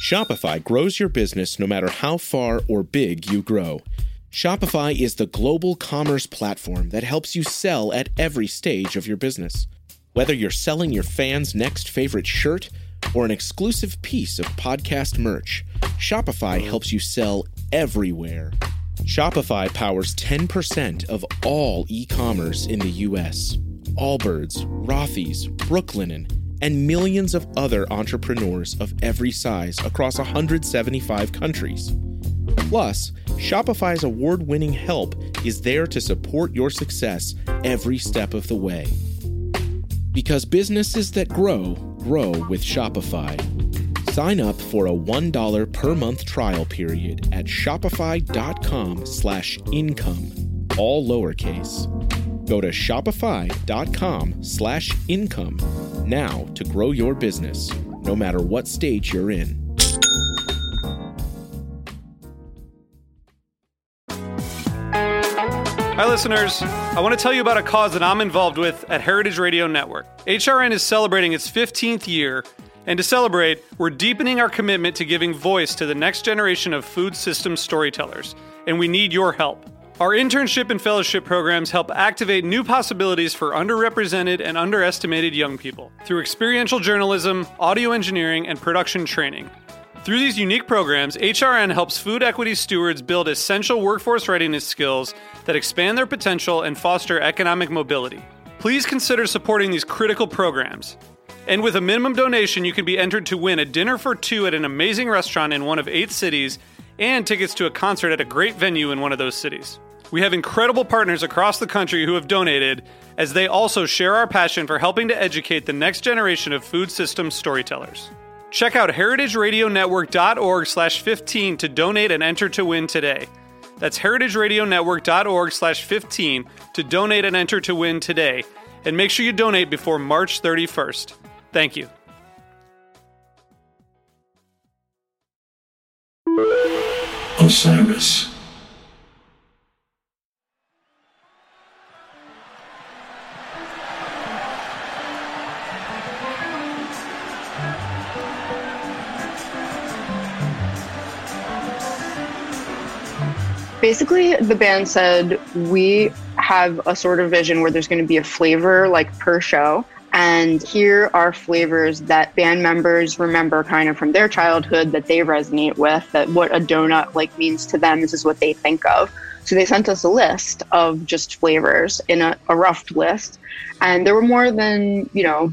Shopify grows your business no matter how far or big you grow. Shopify is the global commerce platform that helps you sell at every stage of your business. Whether you're selling your fans' next favorite shirt or an exclusive piece of podcast merch, Shopify helps you sell everywhere. Shopify powers 10% of all e-commerce in the U.S. Allbirds, Rothy's, Brooklinen, and millions of other entrepreneurs of every size across 175 countries. Plus, Shopify's award-winning help is there to support your success every step of the way. Because businesses that grow, grow with Shopify. Sign up for a $1 per month trial period at shopify.com/income, all lowercase. Go to shopify.com/income now to grow your business, no matter what stage you're in. Hi, listeners. I want to tell you about a cause that I'm involved with at Heritage Radio Network. HRN is celebrating its 15th year, and to celebrate, we're deepening our commitment to giving voice to the next generation of food systems storytellers, and we need your help. Our internship and fellowship programs help activate new possibilities for underrepresented and underestimated young people through experiential journalism, audio engineering, and production training. Through these unique programs, HRN helps food equity stewards build essential workforce readiness skills that expand their potential and foster economic mobility. Please consider supporting these critical programs. And with a minimum donation, you can be entered to win a dinner for two at an amazing restaurant in one of 8 cities and tickets to a concert at a great venue in one of those cities. We have incredible partners across the country who have donated, as they also share our passion for helping to educate the next generation of food systems storytellers. Check out heritageradionetwork.org/15 to donate and enter to win today. That's heritageradionetwork.org/15 to donate and enter to win today. And make sure you donate before March 31st. Thank you. Osiris. Basically, the band said, we have a sort of vision where there's going to be a flavor like per show. And here are flavors that band members remember kind of from their childhood that they resonate with, that what a donut like means to them. This is what they think of. So they sent us a list of just flavors in a rough list. And there were more than,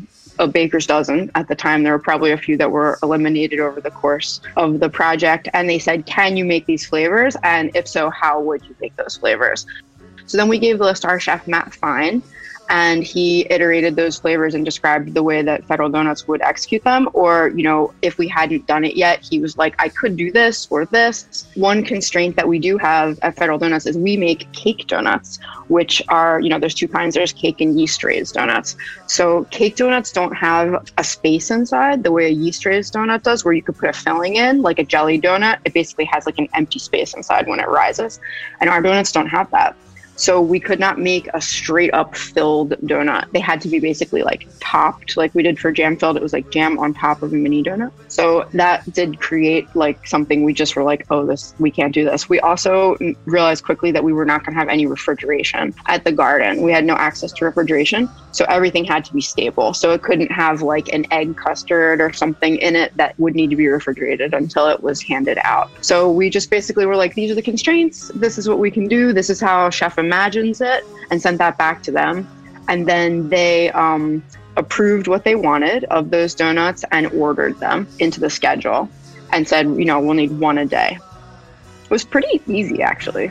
a baker's dozen at the time. There were probably a few that were eliminated over the course of the project. And they said, can you make these flavors? And if so, how would you make those flavors? So then we gave the list to our chef, Matt Fine, and he iterated those flavors and described the way that Federal Donuts would execute them. Or, if we hadn't done it yet, he was like, I could do this or this. One constraint that we do have at Federal Donuts is we make cake donuts, which are, there's 2 kinds. There's cake and yeast raised donuts. So cake donuts don't have a space inside the way a yeast raised donut does, where you could put a filling in, like a jelly donut. It basically has like an empty space inside when it rises. And our donuts don't have that. So we could not make a straight up filled donut. They had to be basically like topped, like we did for jam filled. It was like jam on top of a mini donut. So that did create like something we just were like, we can't do this. We also realized quickly that we were not going to have any refrigeration at the garden. We had no access to refrigeration. So everything had to be stable. So it couldn't have like an egg custard or something in it that would need to be refrigerated until it was handed out. So we just basically were like, these are the constraints. This is what we can do. This is how Chef imagines it, and sent that back to them. And then they approved what they wanted of those donuts and ordered them into the schedule and said, we'll need 1 a day. It was pretty easy, actually.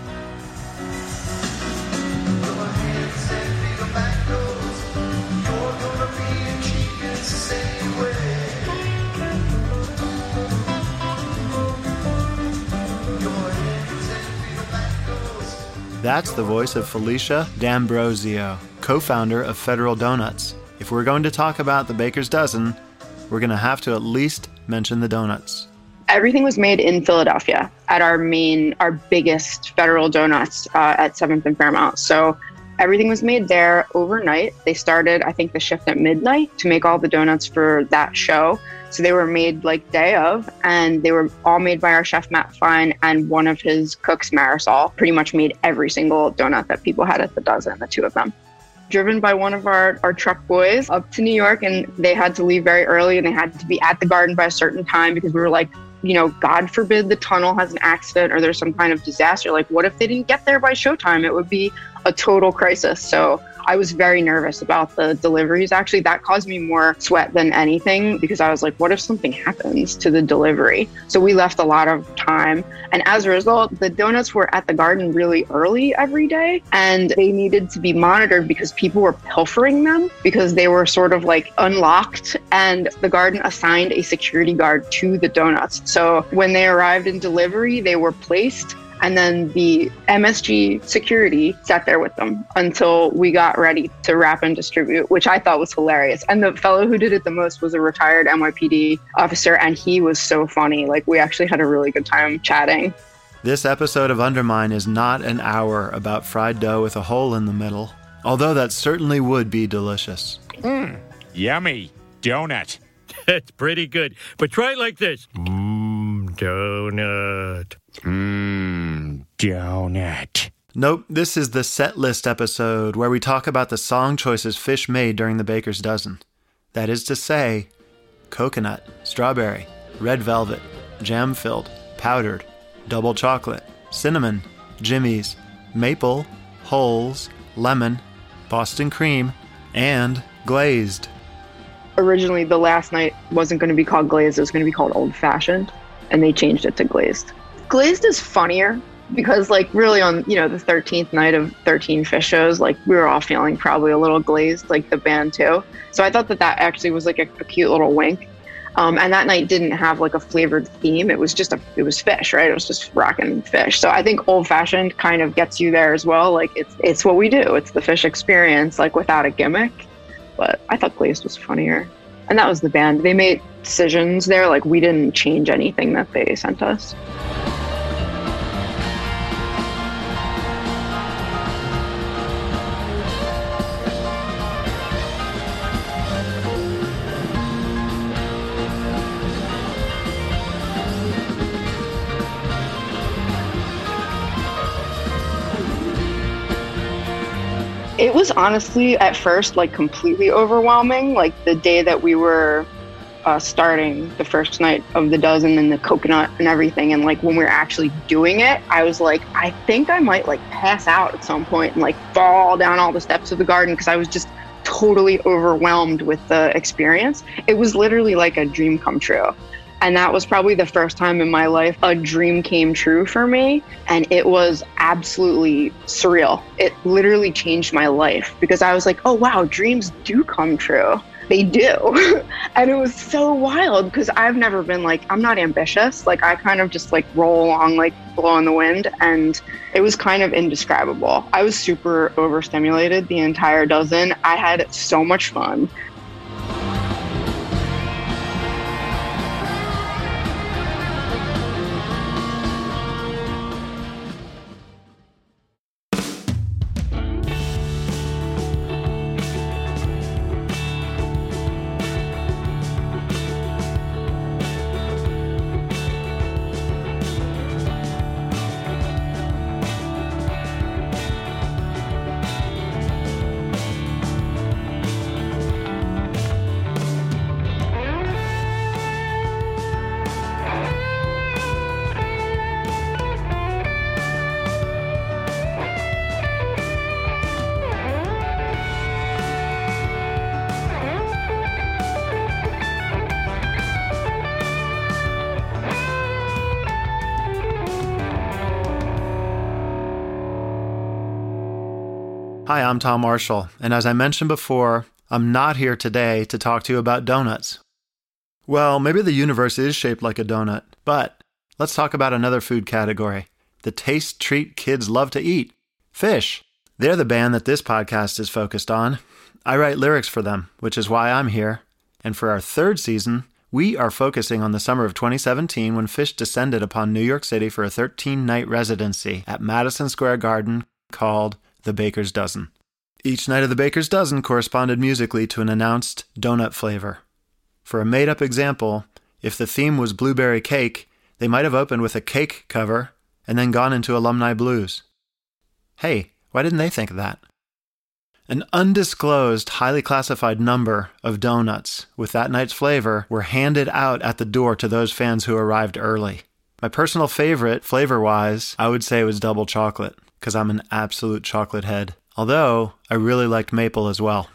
That's the voice of Felicia D'Ambrosio, co-founder of Federal Donuts. If we're going to talk about the Baker's Dozen, we're going to have to at least mention the donuts. Everything was made in Philadelphia at our biggest Federal Donuts at 7th and Fairmount. So Everything was made there overnight. They started, I think, the shift at midnight to make all the donuts for that show. So they were made like day of, and they were all made by our chef, Matt Fine, and one of his cooks, Marisol, pretty much made every single donut that people had at the dozen, the two of them. Driven by one of our truck boys up to New York, and they had to leave very early, and they had to be at the garden by a certain time because we were like, you know, God forbid the tunnel has an accident or there's some kind of disaster. Like, what if they didn't get there by showtime? It would be a total crisis. So I was very nervous about the deliveries. Actually, that caused me more sweat than anything because I was like, what if something happens to the delivery? So we left a lot of time. And as a result, the donuts were at the garden really early every day, and they needed to be monitored because people were pilfering them because they were sort of like unlocked, and the garden assigned a security guard to the donuts. So when they arrived in delivery, they were placed, and then the MSG security sat there with them until we got ready to wrap and distribute, which I thought was hilarious. And the fellow who did it the most was a retired NYPD officer, and he was so funny. Like, we actually had a really good time chatting. This episode of Undermine is not an hour about fried dough with a hole in the middle, although that certainly would be delicious. Yummy donut. That's pretty good. But try it like this. Donut. Donut. Nope, this is the set list episode where we talk about the song choices Fish made during the Baker's Dozen. That is to say, coconut, strawberry, red velvet, jam-filled, powdered, double chocolate, cinnamon, Jimmy's, maple, holes, lemon, Boston cream, and glazed. Originally, the last night wasn't going to be called glazed. It was going to be called old fashioned, and they changed it to glazed. Glazed is funnier because, like, really on, you know, the 13th night of 13 Fish shows, like, we were all feeling probably a little glazed, like the band too. So I thought that actually was like a cute little wink. And that night didn't have like a flavored theme. It was fish, right? It was just rocking fish. So I think old fashioned kind of gets you there as well. Like, it's what we do. It's the Fish experience, like, without a gimmick. But I thought glazed was funnier. And that was the band. They made decisions there. Like, we didn't change anything that they sent us. It was honestly, at first, like, completely overwhelming. Like, the day that we were starting the first night of the dozen and the coconut and everything, and, like, when we were actually doing it, I was like, I think I might, like, pass out at some point and, like, fall down all the steps of the garden because I was just totally overwhelmed with the experience. It was literally like a dream come true. And that was probably the first time in my life a dream came true for me. And it was absolutely surreal. It literally changed my life because I was like, oh, wow, dreams do come true. They do. And it was so wild because I've never been like, I'm not ambitious. Like, I kind of just like roll along, like blow in the wind. And it was kind of indescribable. I was super overstimulated the entire dozen. I had so much fun. Hi, I'm Tom Marshall, and as I mentioned before, I'm not here today to talk to you about donuts. Well, maybe the universe is shaped like a donut, but let's talk about another food category, the taste treat kids love to eat, Fish. They're the band that this podcast is focused on. I write lyrics for them, which is why I'm here. And for our third season, we are focusing on the summer of 2017 when Fish descended upon New York City for a 13-night residency at Madison Square Garden called The Baker's Dozen. Each night of the baker's dozen corresponded musically to an announced donut flavor. For a made-up example, if the theme was blueberry cake, they might have opened with a cake cover and then gone into alumni blues. Hey, why didn't they think of that? An undisclosed, highly classified number of donuts with that night's flavor were handed out at the door to those fans who arrived early. My personal favorite, flavor-wise, I would say was double chocolate, because I'm an absolute chocolate head. Although, I really liked maple as well.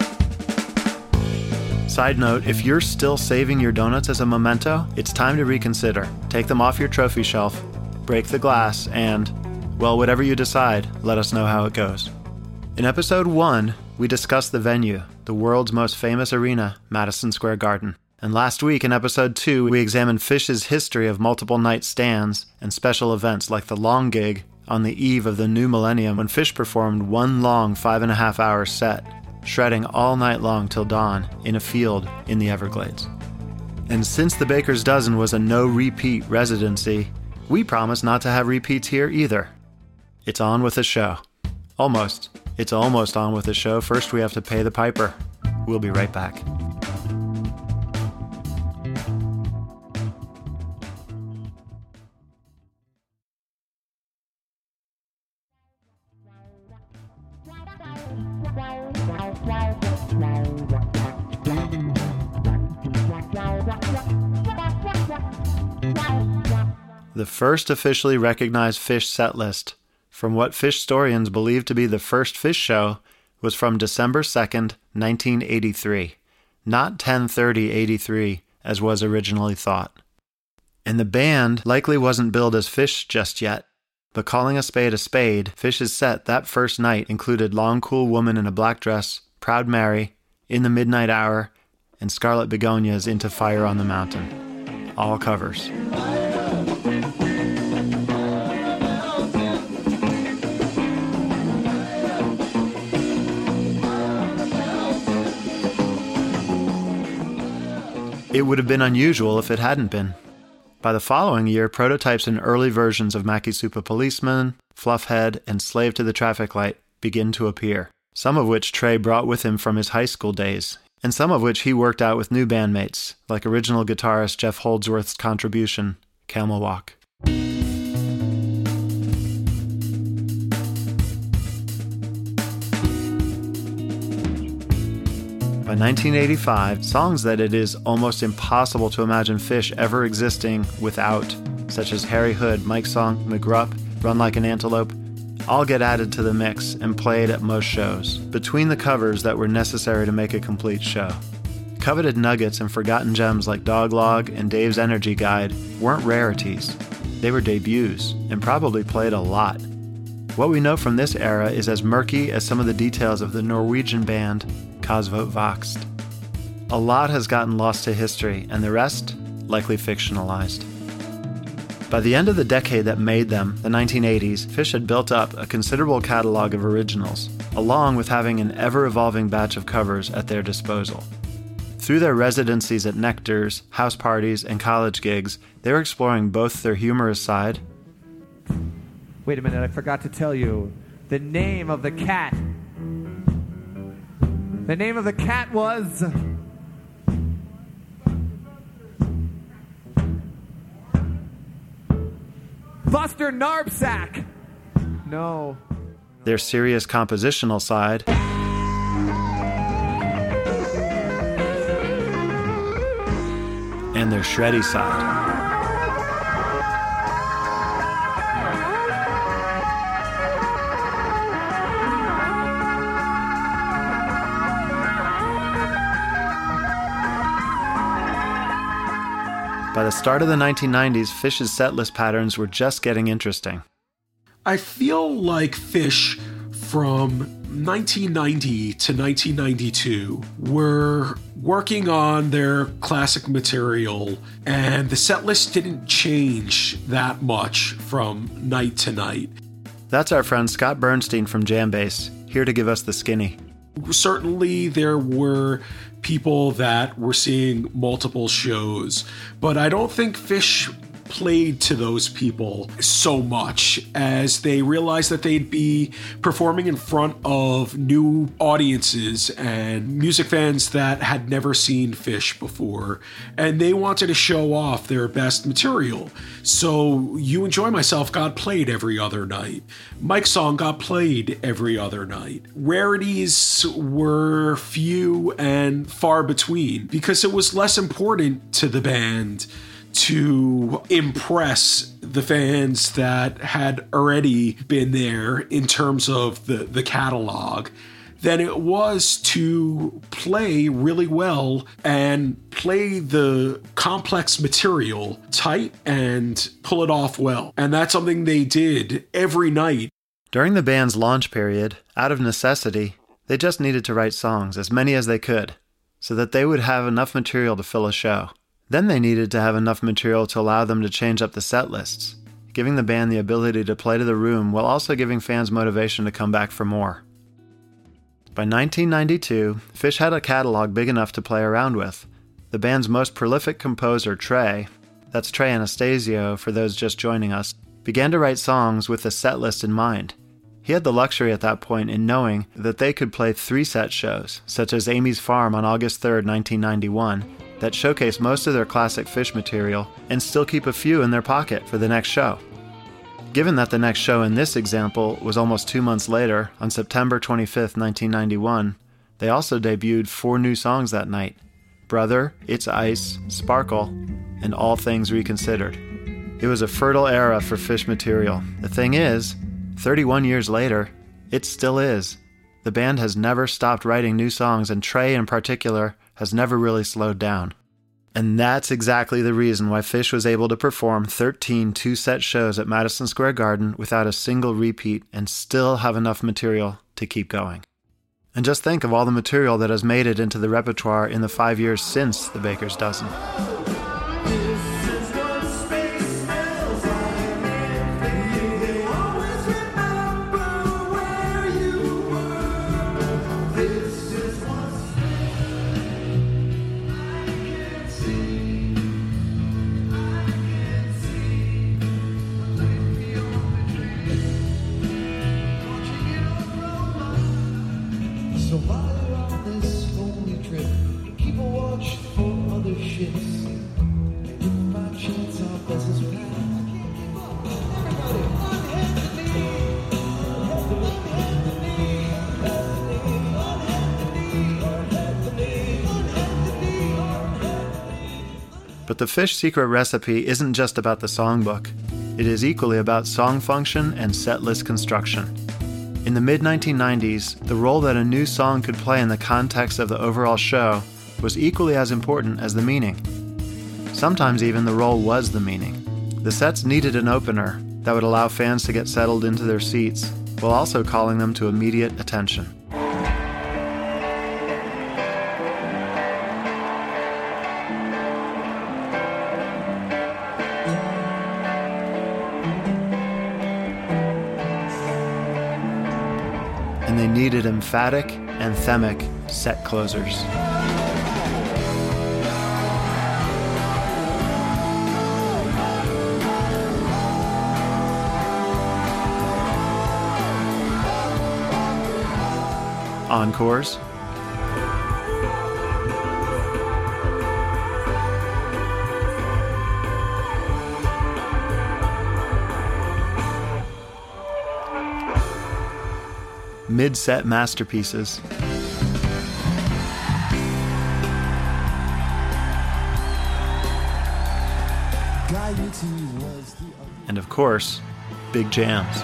Side note, if you're still saving your donuts as a memento, it's time to reconsider. Take them off your trophy shelf, break the glass, and, well, whatever you decide, let us know how it goes. In episode 1, we discussed the venue, the world's most famous arena, Madison Square Garden. And last week in episode 2, we examined Phish's history of multiple night stands and special events like the Long Gig on the eve of the new millennium when Phish performed one long 5.5-hour set, shredding all night long till dawn in a field in the Everglades. And since the Baker's Dozen was a no-repeat residency, we promise not to have repeats here either. It's on with the show. Almost. It's almost on with the show. First, we have to pay the piper. We'll be right back. The first officially recognized Phish setlist from what Phish historians believe to be the first Phish show was from December 2nd, 1983, not 10/30/83 as was originally thought. And the band likely wasn't billed as Phish just yet, but calling a spade, Phish's set that first night included Long Cool Woman in a Black Dress, Proud Mary, In the Midnight Hour, and Scarlet Begonia's Into Fire on the Mountain. All covers. It would have been unusual if it hadn't been. By the following year, prototypes and early versions of Mackie Supa Policeman, Fluffhead, and Slave to the Traffic Light begin to appear, some of which Trey brought with him from his high school days, and some of which he worked out with new bandmates, like original guitarist Jeff Holdsworth's contribution, Camel Walk. By 1985, songs that it is almost impossible to imagine Phish ever existing without, such as Harry Hood, Mike's Song, McGrupp, Run Like an Antelope, all get added to the mix and played at most shows, between the covers that were necessary to make a complete show. Coveted nuggets and forgotten gems like Dog Log and Dave's Energy Guide weren't rarities. They were debuts, and probably played a lot. What we know from this era is as murky as some of the details of the Norwegian band Kasvot Vokst. A lot has gotten lost to history, and the rest likely fictionalized. By the end of the decade that made them, the 1980s, Phish had built up a considerable catalog of originals, along with having an ever-evolving batch of covers at their disposal. Through their residencies at Nectar's, house parties, and college gigs, they were exploring both their humorous side. Wait a minute, I forgot to tell you the name of the cat. The name of the cat was... Buster Knapsack! No. Their serious compositional side. And their shreddy side. By the start of the 1990s, Phish's setlist patterns were just getting interesting. I feel like Phish from 1990 to 1992 were working on their classic material, and the setlist didn't change that much from night to night. That's our friend Scott Bernstein from Jambase, here to give us the skinny. Certainly there were people that were seeing multiple shows, but I don't think Phish played to those people so much as they realized that they'd be performing in front of new audiences and music fans that had never seen Phish before, and they wanted to show off their best material. So You Enjoy Myself got played every other night. Mike's Song got played every other night. Rarities were few and far between because it was less important to the band to impress the fans that had already been there in terms of the catalog than it was to play really well and play the complex material tight and pull it off well. And that's something they did every night. During the band's launch period, out of necessity, they just needed to write songs, as many as they could, so that they would have enough material to fill a show. Then they needed to have enough material to allow them to change up the set lists, giving the band the ability to play to the room while also giving fans motivation to come back for more. By 1992, Phish had a catalog big enough to play around with. The band's most prolific composer, Trey, that's Trey Anastasio for those just joining us, began to write songs with the set list in mind. He had the luxury at that point in knowing that they could play 3-set shows, such as Amy's Farm on August 3, 1991, that showcase most of their classic Phish material and still keep a few in their pocket for the next show. Given that the next show in this example was almost 2 months later, on September 25, 1991, they also debuted 4 new songs that night: Brother, It's Ice, Sparkle, and All Things Reconsidered. It was a fertile era for Phish material. The thing is, 31 years later, it still is. The band has never stopped writing new songs, and Trey in particular has never really slowed down. And that's exactly the reason why Phish was able to perform 13 2-set shows at Madison Square Garden without a single repeat and still have enough material to keep going. And just think of all the material that has made it into the repertoire in the 5 years since The Baker's Dozen. But the Phish secret recipe isn't just about the songbook. It is equally about song function and set list construction. In the mid-1990s, the role that a new song could play in the context of the overall show was equally as important as the meaning. Sometimes even the role was the meaning. The sets needed an opener that would allow fans to get settled into their seats, while also calling them to immediate attention. And they needed emphatic, anthemic set closers. Encores. Mid-set masterpieces. And of course, big jams.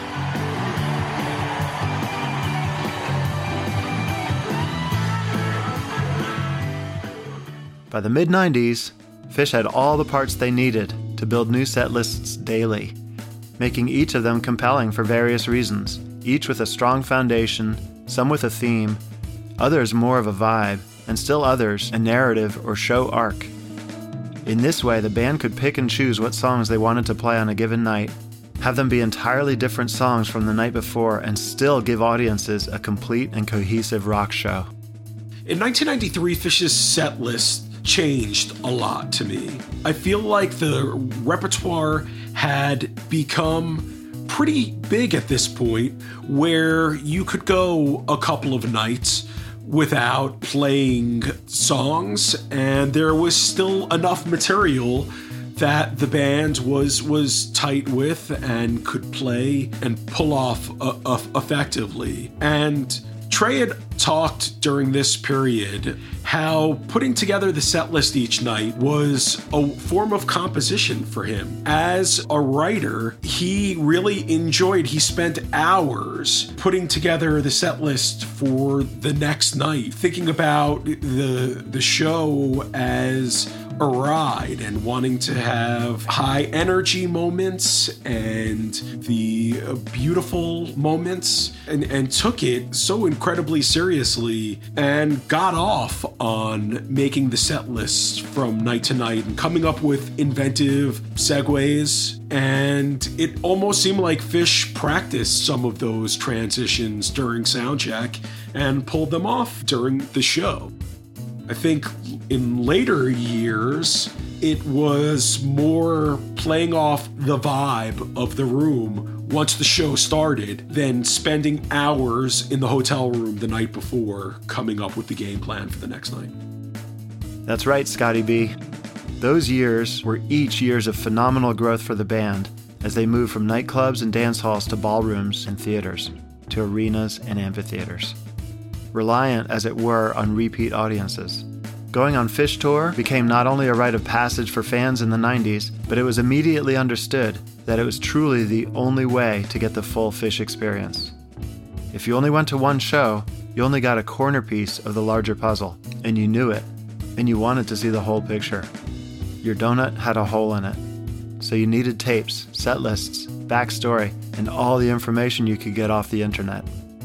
By the mid-90s, Phish had all the parts they needed to build new set lists daily, making each of them compelling for various reasons, each with a strong foundation, some with a theme, others more of a vibe, and still others a narrative or show arc. In this way, the band could pick and choose what songs they wanted to play on a given night, have them be entirely different songs from the night before, and still give audiences a complete and cohesive rock show. In 1993, Phish's set list changed a lot to me. I feel like the repertoire had become pretty big at this point, where you could go a couple of nights without playing songs, and there was still enough material that the band was tight with and could play and pull off effectively. And Trey had talked during this period how putting together the set list each night was a form of composition for him. As a writer, he spent hours putting together the set list for the next night, thinking about the show as a ride and wanting to have high energy moments and the beautiful moments, and took it so incredibly seriously and got off on making the set lists from night to night and coming up with inventive segues. And it almost seemed like Fish practiced some of those transitions during soundcheck and pulled them off during the show. I think in later years, it was more playing off the vibe of the room once the show started than spending hours in the hotel room the night before coming up with the game plan for the next night. That's right, Scotty B. Those years were each years of phenomenal growth for the band as they moved from nightclubs and dance halls to ballrooms and theaters, to arenas and amphitheaters, reliant, as it were, on repeat audiences. Going on Fish Tour became not only a rite of passage for fans in the 90s, but it was immediately understood that it was truly the only way to get the full Fish experience. If you only went to one show, you only got a corner piece of the larger puzzle, and you knew it, and you wanted to see the whole picture. Your donut had a hole in it, so you needed tapes, set lists, backstory, and all the information you could get off the internet.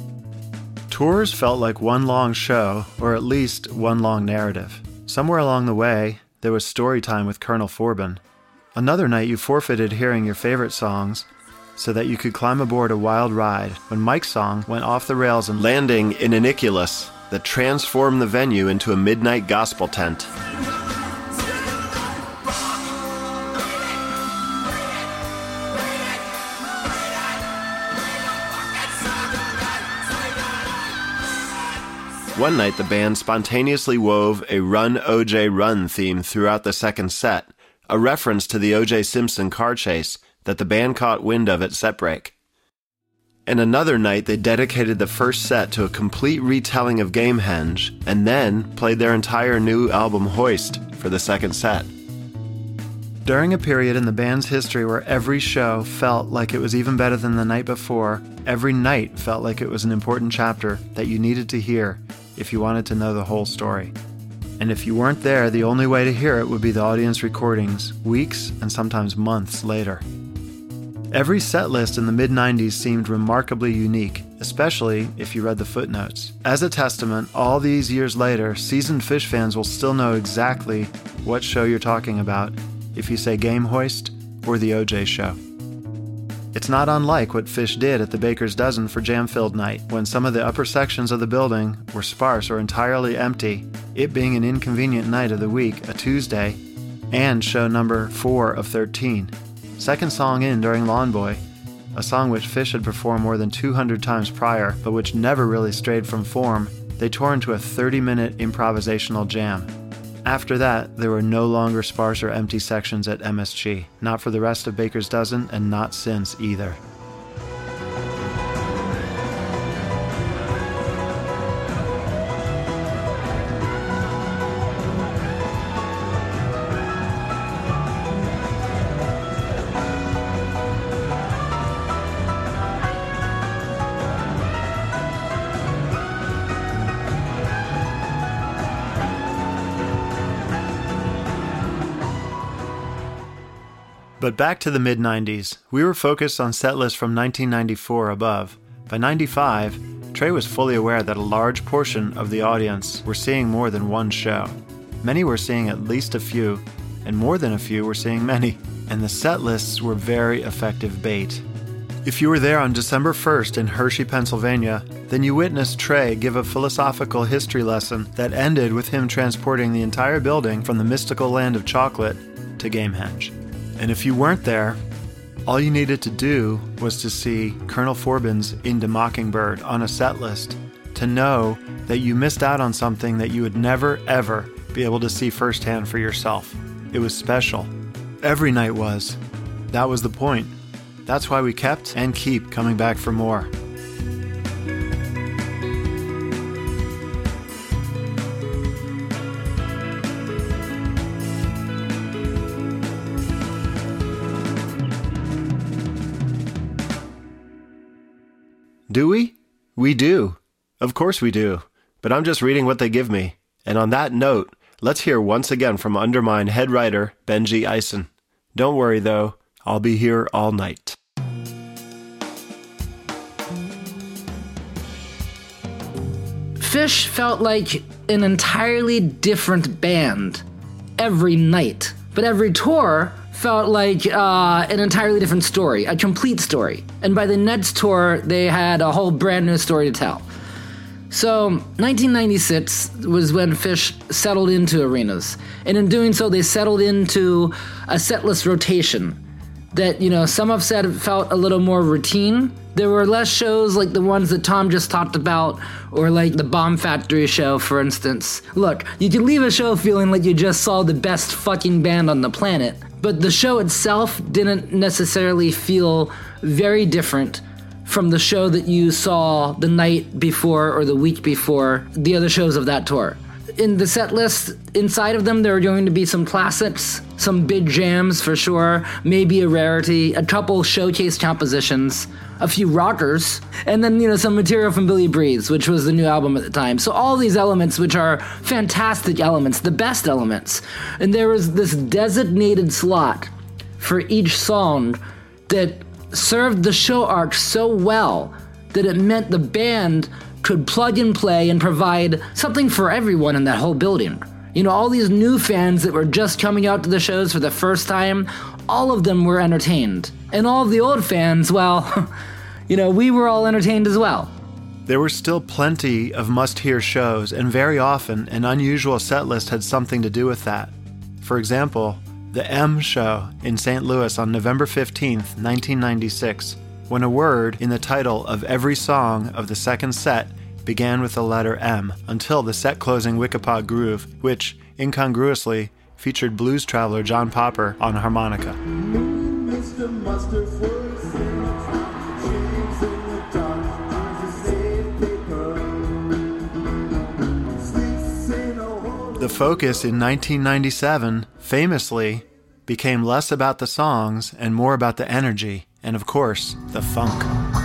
Tours felt like one long show, or at least one long narrative. Somewhere along the way, there was story time with Colonel Forbin. Another night you forfeited hearing your favorite songs so that you could climb aboard a wild ride when Mike's song went off the rails and landing in an Iculus that transformed the venue into a midnight gospel tent. One night, the band spontaneously wove a Run, O.J. Run theme throughout the second set, a reference to the O.J. Simpson car chase that the band caught wind of at set break. And another night, they dedicated the first set to a complete retelling of Gamehenge, and then played their entire new album Hoist for the second set. During a period in the band's history where every show felt like it was even better than the night before, every night felt like it was an important chapter that you needed to hear if you wanted to know the whole story. And if you weren't there, the only way to hear it would be the audience recordings, weeks and sometimes months later. Every set list in the mid-90s seemed remarkably unique, especially if you read the footnotes. As a testament, all these years later, seasoned Fish fans will still know exactly what show you're talking about if you say Game Hoist or The O.J. Show. It's not unlike what Fish did at the Baker's Dozen for Jam-Filled Night, when some of the upper sections of the building were sparse or entirely empty, it being an inconvenient night of the week, a Tuesday, and show number 4 of 13. Second song in during Lawn Boy, a song which Fish had performed more than 200 times prior, but which never really strayed from form, they tore into a 30-minute improvisational jam. After that, there were no longer sparse or empty sections at MSG, not for the rest of Baker's Dozen, and not since either. But back to the mid-90s, we were focused on set lists from 1994 above. By 95, Trey was fully aware that a large portion of the audience were seeing more than one show. Many were seeing at least a few, and more than a few were seeing many, and the set lists were very effective bait. If you were there on December 1st in Hershey, Pennsylvania, then you witnessed Trey give a philosophical history lesson that ended with him transporting the entire building from the mystical land of chocolate to Gamehenge. And if you weren't there, all you needed to do was to see Colonel Forbin's Into Mockingbird on a set list to know that you missed out on something that you would never, ever be able to see firsthand for yourself. It was special. Every night was. That was the point. That's why we kept and keep coming back for more. Do we? We do. Of course we do. But I'm just reading what they give me. And on that note, let's hear once again from Undermine head writer Benji Eisen. Don't worry though, I'll be here all night. Phish felt like an entirely different band every night, but every tour felt like an entirely different story, a complete story. And by the next tour, they had a whole brand new story to tell. So 1996 was when Phish settled into arenas. And in doing so, they settled into a setlist rotation that, some have said it felt a little more routine. There were less shows like the ones that Tom just talked about, or like the Bomb Factory show, for instance. Look, you can leave a show feeling like you just saw the best fucking band on the planet, but the show itself didn't necessarily feel very different from the show that you saw the night before or the week before the other shows of that tour. In the set list, inside of them, there are going to be some classics, some big jams for sure, maybe a rarity, a couple showcase compositions, a few rockers, and then, some material from Billy Breathes, which was the new album at the time. So all these elements, which are fantastic elements, the best elements. And there was this designated slot for each song that served the show arc so well that it meant the band could plug and play and provide something for everyone in that whole building. All these new fans that were just coming out to the shows for the first time, all of them were entertained. And all of the old fans, well, we were all entertained as well. There were still plenty of must-hear shows, and very often an unusual set list had something to do with that. For example, the M Show in St. Louis on November 15th, 1996, when a word in the title of every song of the second set began with the letter M, until the set-closing Wickapog Groove, which, incongruously, featured blues traveler John Popper on harmonica. The focus in 1997, famously, became less about the songs and more about the energy, and of course, the funk.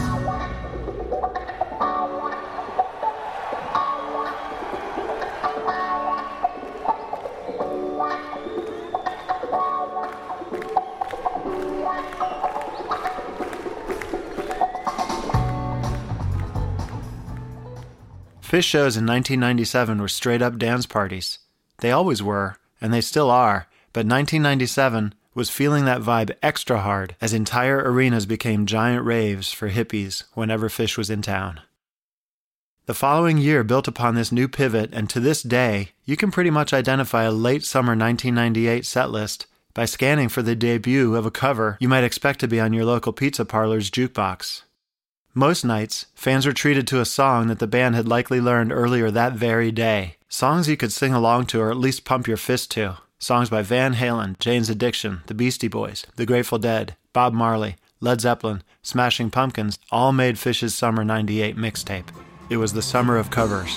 Phish shows in 1997 were straight-up dance parties. They always were, and they still are, but 1997 was feeling that vibe extra hard as entire arenas became giant raves for hippies whenever Phish was in town. The following year built upon this new pivot, and to this day, you can pretty much identify a late summer 1998 setlist by scanning for the debut of a cover you might expect to be on your local pizza parlor's jukebox. Most nights, fans were treated to a song that the band had likely learned earlier that very day. Songs you could sing along to or at least pump your fist to. Songs by Van Halen, Jane's Addiction, the Beastie Boys, the Grateful Dead, Bob Marley, Led Zeppelin, Smashing Pumpkins all made Phish's Summer 98 mixtape. It was the summer of covers.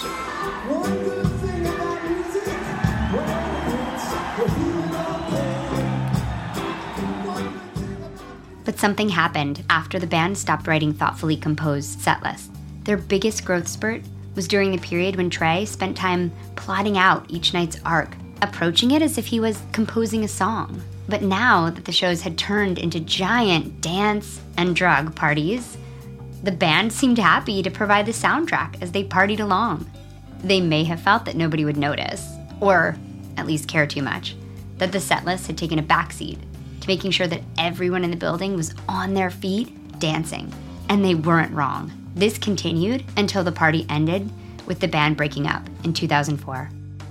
But something happened after the band stopped writing thoughtfully composed set lists. Their biggest growth spurt was during the period when Trey spent time plotting out each night's arc, approaching it as if he was composing a song. But now that the shows had turned into giant dance and drug parties, the band seemed happy to provide the soundtrack as they partied along. They may have felt that nobody would notice, or at least care too much, that the set list had taken a backseat to making sure that everyone in the building was on their feet, dancing. And they weren't wrong. This continued until the party ended, with the band breaking up in 2004.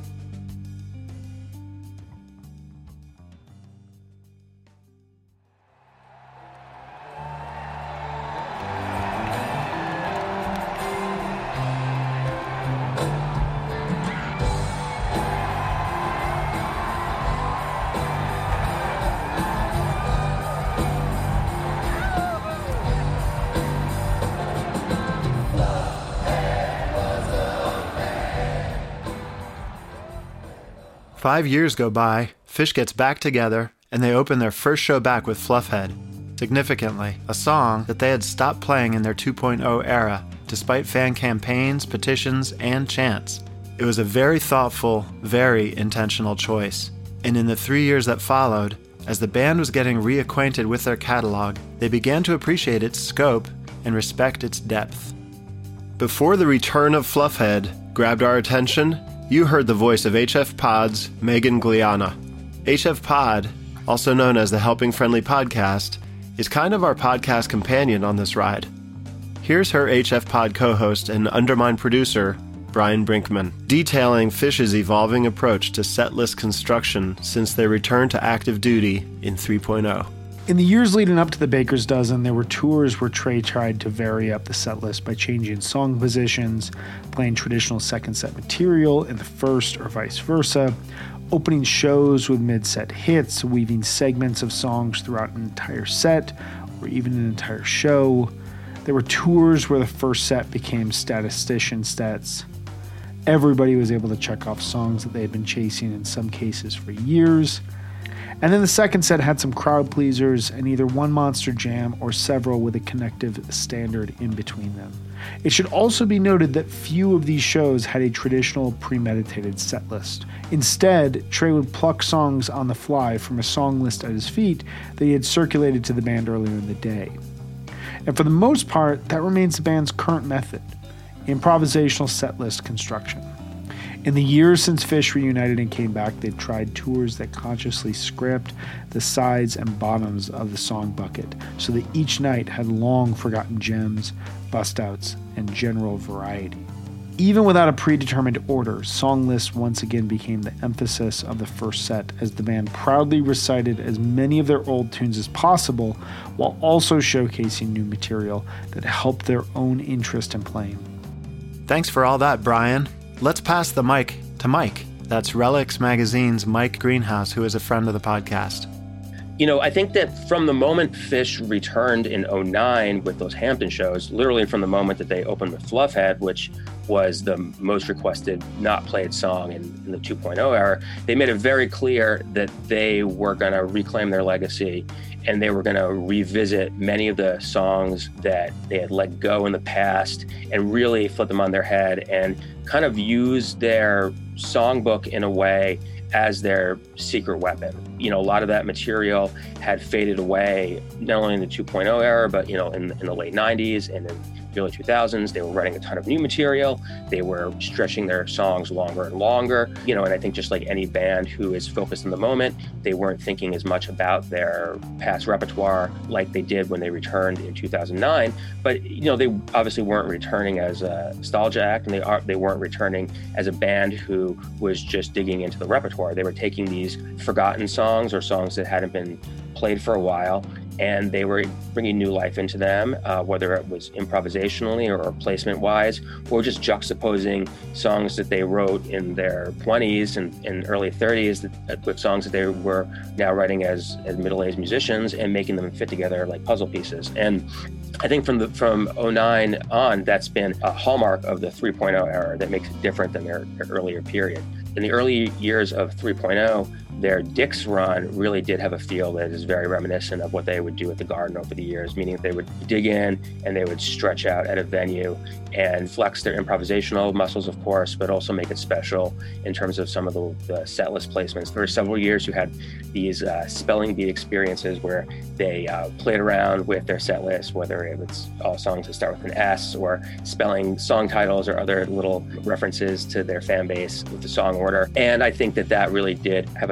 Five years go by, Phish gets back together, and they open their first show back with Fluffhead. Significantly, a song that they had stopped playing in their 2.0 era, despite fan campaigns, petitions, and chants. It was a very thoughtful, very intentional choice. And in the 3 years that followed, as the band was getting reacquainted with their catalog, they began to appreciate its scope and respect its depth. Before the return of Fluffhead grabbed our attention, you heard the voice of HF Pod's Megan Gliana. HF Pod, also known as the Helping Friendly Podcast, is kind of our podcast companion on this ride. Here's her HF Pod co-host and Undermine producer, Brian Brinkman, detailing Phish's evolving approach to setlist construction since their return to active duty in 3.0. In the years leading up to the Baker's Dozen, there were tours where Trey tried to vary up the set list by changing song positions, playing traditional second set material in the first or vice versa, opening shows with mid-set hits, weaving segments of songs throughout an entire set or even an entire show. There were tours where the first set became statistician sets. Everybody was able to check off songs that they had been chasing in some cases for years. And then the second set had some crowd pleasers and either one monster jam or several with a connective standard in between them. It should also be noted that few of these shows had a traditional premeditated set list. Instead, Trey would pluck songs on the fly from a song list at his feet that he had circulated to the band earlier in the day. And for the most part, that remains the band's current method, improvisational set list construction. In the years since Phish reunited and came back, they've tried tours that consciously script the sides and bottoms of the song bucket so that each night had long forgotten gems, bust-outs, and general variety. Even without a predetermined order, song lists once again became the emphasis of the first set as the band proudly recited as many of their old tunes as possible while also showcasing new material that helped their own interest in playing. Thanks for all that, Brian. Let's pass the mic to Mike. That's Relics Magazine's Mike Greenhouse, who is a friend of the podcast. You know, I think that from the moment Phish returned in 2009 with those Hampton shows, literally from the moment that they opened with Fluffhead, which was the most requested not played song in the 2.0 era, they made it very clear that they were going to reclaim their legacy and they were going to revisit many of the songs that they had let go in the past and really flip them on their head and kind of use their songbook in a way as their secret weapon. You know, a lot of that material had faded away, not only in the 2.0 era, but, you know, in the late 90s and in the early 2000s. They were writing a ton of new material. They were stretching their songs longer and longer, you know, and I think just like any band who is focused in the moment, they weren't thinking as much about their past repertoire like they did when they returned in 2009. But, you know, they obviously weren't returning as a nostalgia act, and they weren't returning as a band who was just digging into the repertoire. They were taking these forgotten songs or songs that hadn't been played for a while, and they were bringing new life into them, whether it was improvisationally or placement-wise, or just juxtaposing songs that they wrote in their 20s and early 30s with songs that they were now writing as middle-aged musicians and making them fit together like puzzle pieces. And I think from 2009 on, that's been a hallmark of the 3.0 era that makes it different than their earlier period. In the early years of 3.0, their Dix run really did have a feel that is very reminiscent of what they would do at the Garden over the years, meaning they would dig in and they would stretch out at a venue and flex their improvisational muscles, of course, but also make it special in terms of some of the set list placements. For several years, you had these spelling bee experiences where they played around with their set list, whether it was all songs that start with an S or spelling song titles or other little references to their fan base with the song order. And I think that really did have a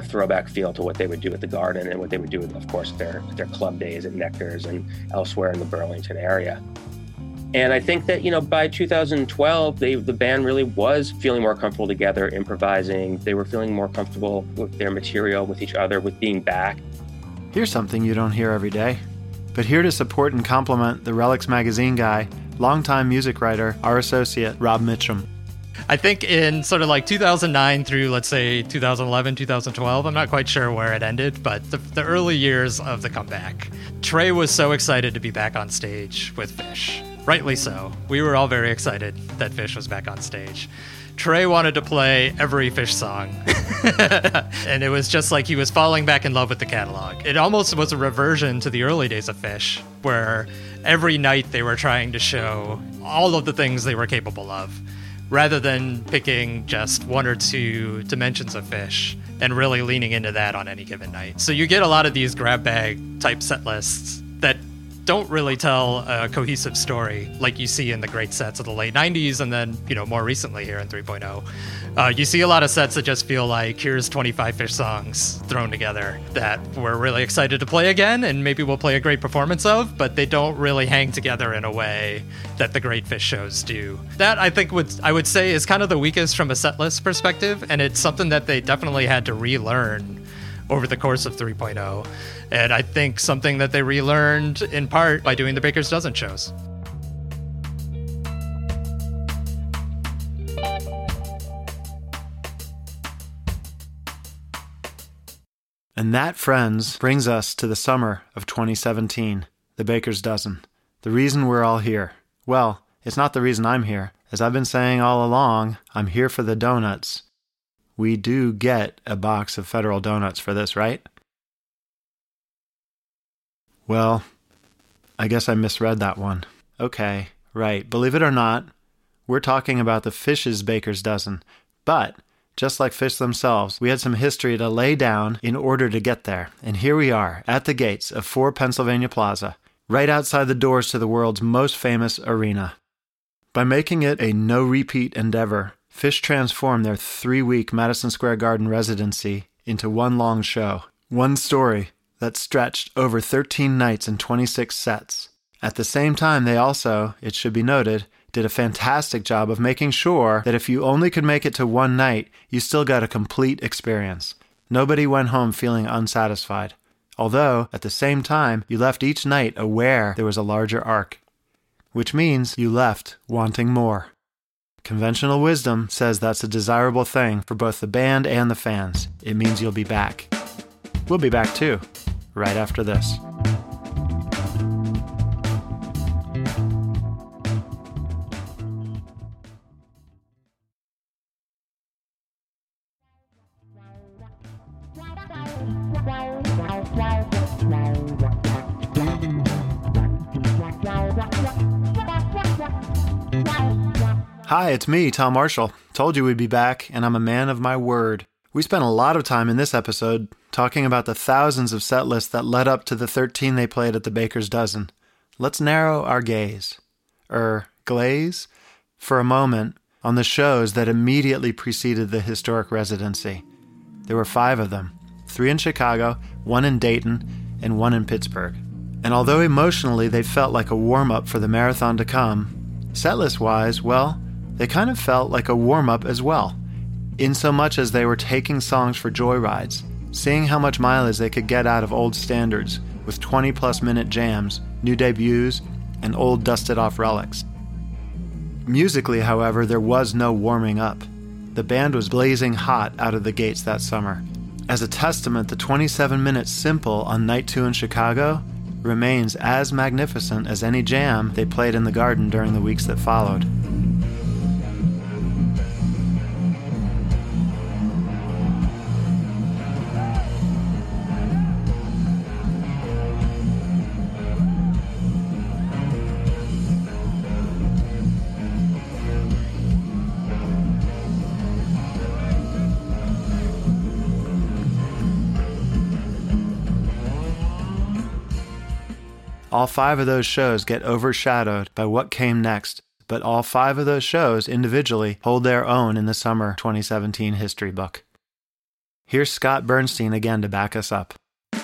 throwback feel to what they would do at the Garden and what they would do, of course, their club days at Nectar's and elsewhere in the Burlington area. And I think that, by 2012, the band really was feeling more comfortable together, improvising. They were feeling more comfortable with their material, with each other, with being back. Here's something you don't hear every day. But here to support and compliment the Relics magazine guy, longtime music writer, our associate, Rob Mitchum. I think in sort of like 2009 through, let's say, 2011, 2012, I'm not quite sure where it ended, but the early years of the comeback, Trey was so excited to be back on stage with Phish. Rightly so. We were all very excited that Phish was back on stage. Trey wanted to play every Phish song. And it was just like he was falling back in love with the catalog. It almost was a reversion to the early days of Phish, where every night they were trying to show all of the things they were capable of, rather than picking just one or two dimensions of Phish and really leaning into that on any given night. So you get a lot of these grab bag type set lists that don't really tell a cohesive story like you see in the great sets of the late 90s and then, more recently here in 3.0. You see a lot of sets that just feel like here's 25 Phish songs thrown together that we're really excited to play again and maybe we'll play a great performance of, but they don't really hang together in a way that the great Phish shows do. That, I think, I would say is kind of the weakest from a set list perspective, and it's something that they definitely had to relearn over the course of 3.0. And I think something that they relearned in part by doing the Baker's Dozen shows. And that, friends, brings us to the summer of 2017, the Baker's Dozen. The reason we're all here. Well, it's not the reason I'm here. As I've been saying all along, I'm here for the donuts. We do get a box of Federal Donuts for this, right? Well, I guess I misread that one. Okay, right. Believe it or not, we're talking about the Phish's Baker's Dozen. But, just like Phish themselves, we had some history to lay down in order to get there. And here we are, at the gates of 4 Pennsylvania Plaza, right outside the doors to the world's most famous arena. By making it a no-repeat endeavor, Phish transformed their 3-week Madison Square Garden residency into one long show. One story that stretched over 13 nights and 26 sets. At the same time, they also, it should be noted, did a fantastic job of making sure that if you only could make it to one night, you still got a complete experience. Nobody went home feeling unsatisfied. Although, at the same time, you left each night aware there was a larger arc. Which means you left wanting more. Conventional wisdom says that's a desirable thing for both the band and the fans. It means you'll be back. We'll be back too, right after this. Hi, it's me, Tom Marshall. Told you we'd be back, and I'm a man of my word. We spent a lot of time in this episode talking about the thousands of set lists that led up to the 13 they played at the Baker's Dozen. Let's narrow our glaze, for a moment on the shows that immediately preceded the historic residency. There were 5 of them, 3 in Chicago, 1 in Dayton, and 1 in Pittsburgh. And although emotionally they felt like a warm-up for the marathon to come, setlist-wise, well, they kind of felt like a warm-up as well, in so much as they were taking songs for joyrides, seeing how much mileage they could get out of old standards with 20-plus minute jams, new debuts, and old dusted-off relics. Musically, however, there was no warming up. The band was blazing hot out of the gates that summer. As a testament, the 27-minute Simple on Night 2 in Chicago remains as magnificent as any jam they played in the Garden during the weeks that followed. All 5 of those shows get overshadowed by what came next, but all 5 of those shows individually hold their own in the summer 2017 history book. Here's Scott Bernstein again to back us up.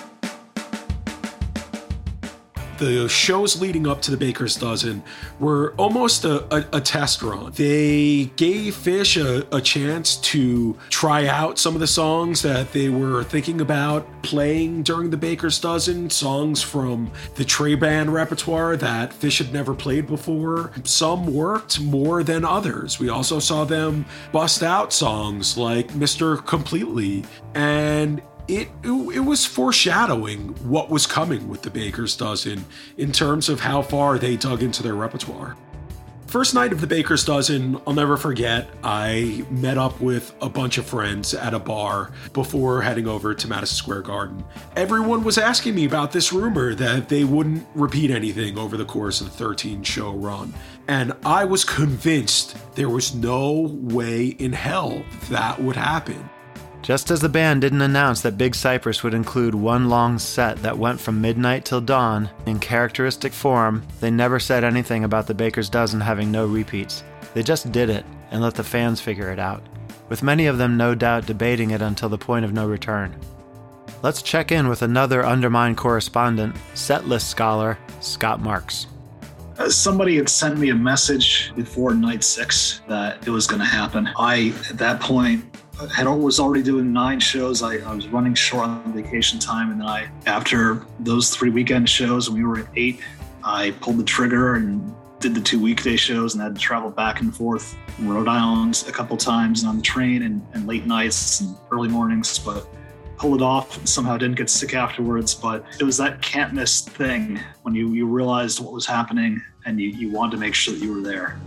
The shows leading up to the Baker's Dozen were almost a test run. They gave Phish a chance to try out some of the songs that they were thinking about playing during the Baker's Dozen, songs from the Trey Band repertoire that Phish had never played before. Some worked more than others. We also saw them bust out songs like Mr. Completely, and it was foreshadowing what was coming with the Baker's Dozen in terms of how far they dug into their repertoire. First night of the Baker's Dozen, I'll never forget, I met up with a bunch of friends at a bar before heading over to Madison Square Garden. Everyone was asking me about this rumor that they wouldn't repeat anything over the course of the 13-show run. And I was convinced there was no way in hell that would happen. Just as the band didn't announce that Big Cypress would include one long set that went from midnight till dawn in characteristic form, they never said anything about the Baker's Dozen having no repeats. They just did it and let the fans figure it out, with many of them no doubt debating it until the point of no return. Let's check in with another Undermine correspondent, setlist scholar, Scott Marks. Somebody had sent me a message before night 6 that it was going to happen. I, at that point, was already doing 9 shows. I was running short on vacation time, and then after those 3 weekend shows, when we were at 8, I pulled the trigger and did the 2 weekday shows and had to travel back and forth from Rhode Island a couple times and on the train and late nights and early mornings, but pulled it off and somehow didn't get sick afterwards. But it was that can't miss thing when you realized what was happening and you wanted to make sure that you were there.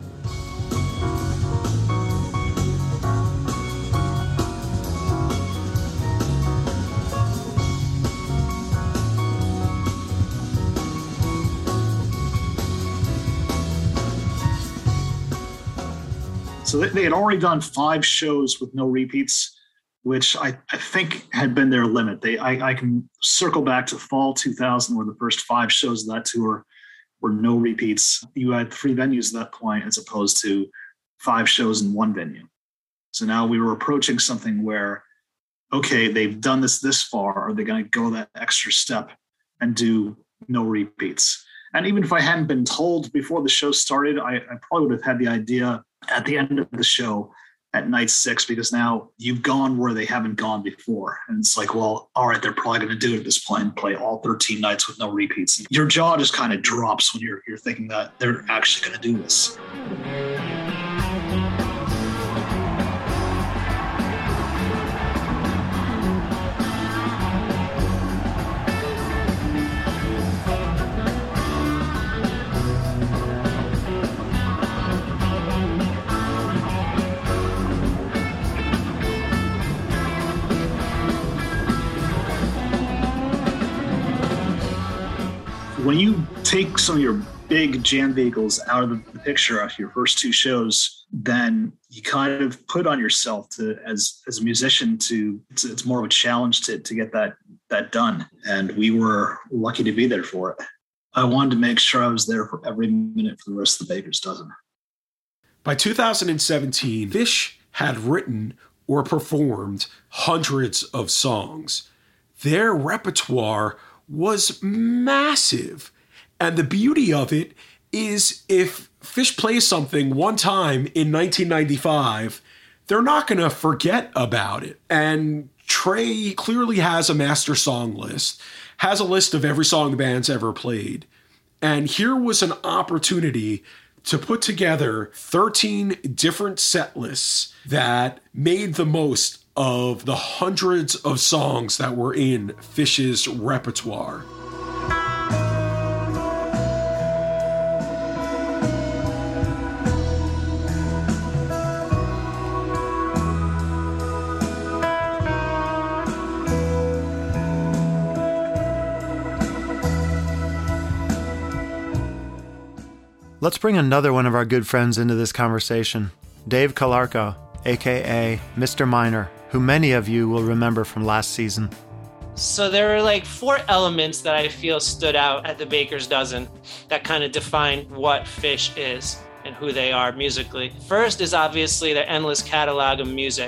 So they had already done 5 shows with no repeats, which I think had been their limit. I can circle back to fall 2000, where the first 5 shows of that tour were no repeats. You had 3 venues at that point, as opposed to 5 shows in 1 venue. So now we were approaching something where, okay, they've done this far. Are they going to go that extra step and do no repeats? And even if I hadn't been told before the show started, I probably would have had the idea at the end of the show at night 6, because now you've gone where they haven't gone before. And it's like, well, all right, they're probably going to do it at this point and play all 13 nights with no repeats. Your jaw just kind of drops when you're thinking that they're actually going to do this. When you take some of your big jam vehicles out of the picture after your first 2 shows, then you kind of put on yourself to, as a musician, it's more of a challenge to get that done. And we were lucky to be there for it. I wanted to make sure I was there for every minute for the rest of the Baker's Dozen. By 2017, Phish had written or performed hundreds of songs. Their repertoire was massive. And the beauty of it is, if Phish plays something one time in 1995, they're not going to forget about it. And Trey clearly has a master song list, has a list of every song the band's ever played. And here was an opportunity to put together 13 different set lists that made the most of the hundreds of songs that were in Phish's repertoire. Let's bring another one of our good friends into this conversation, Dave Calarco, aka Mr. Minor, who many of you will remember from last season. So there are like 4 elements that I feel stood out at the Baker's Dozen that kind of define what Phish is and who they are musically. First is obviously their endless catalog of music.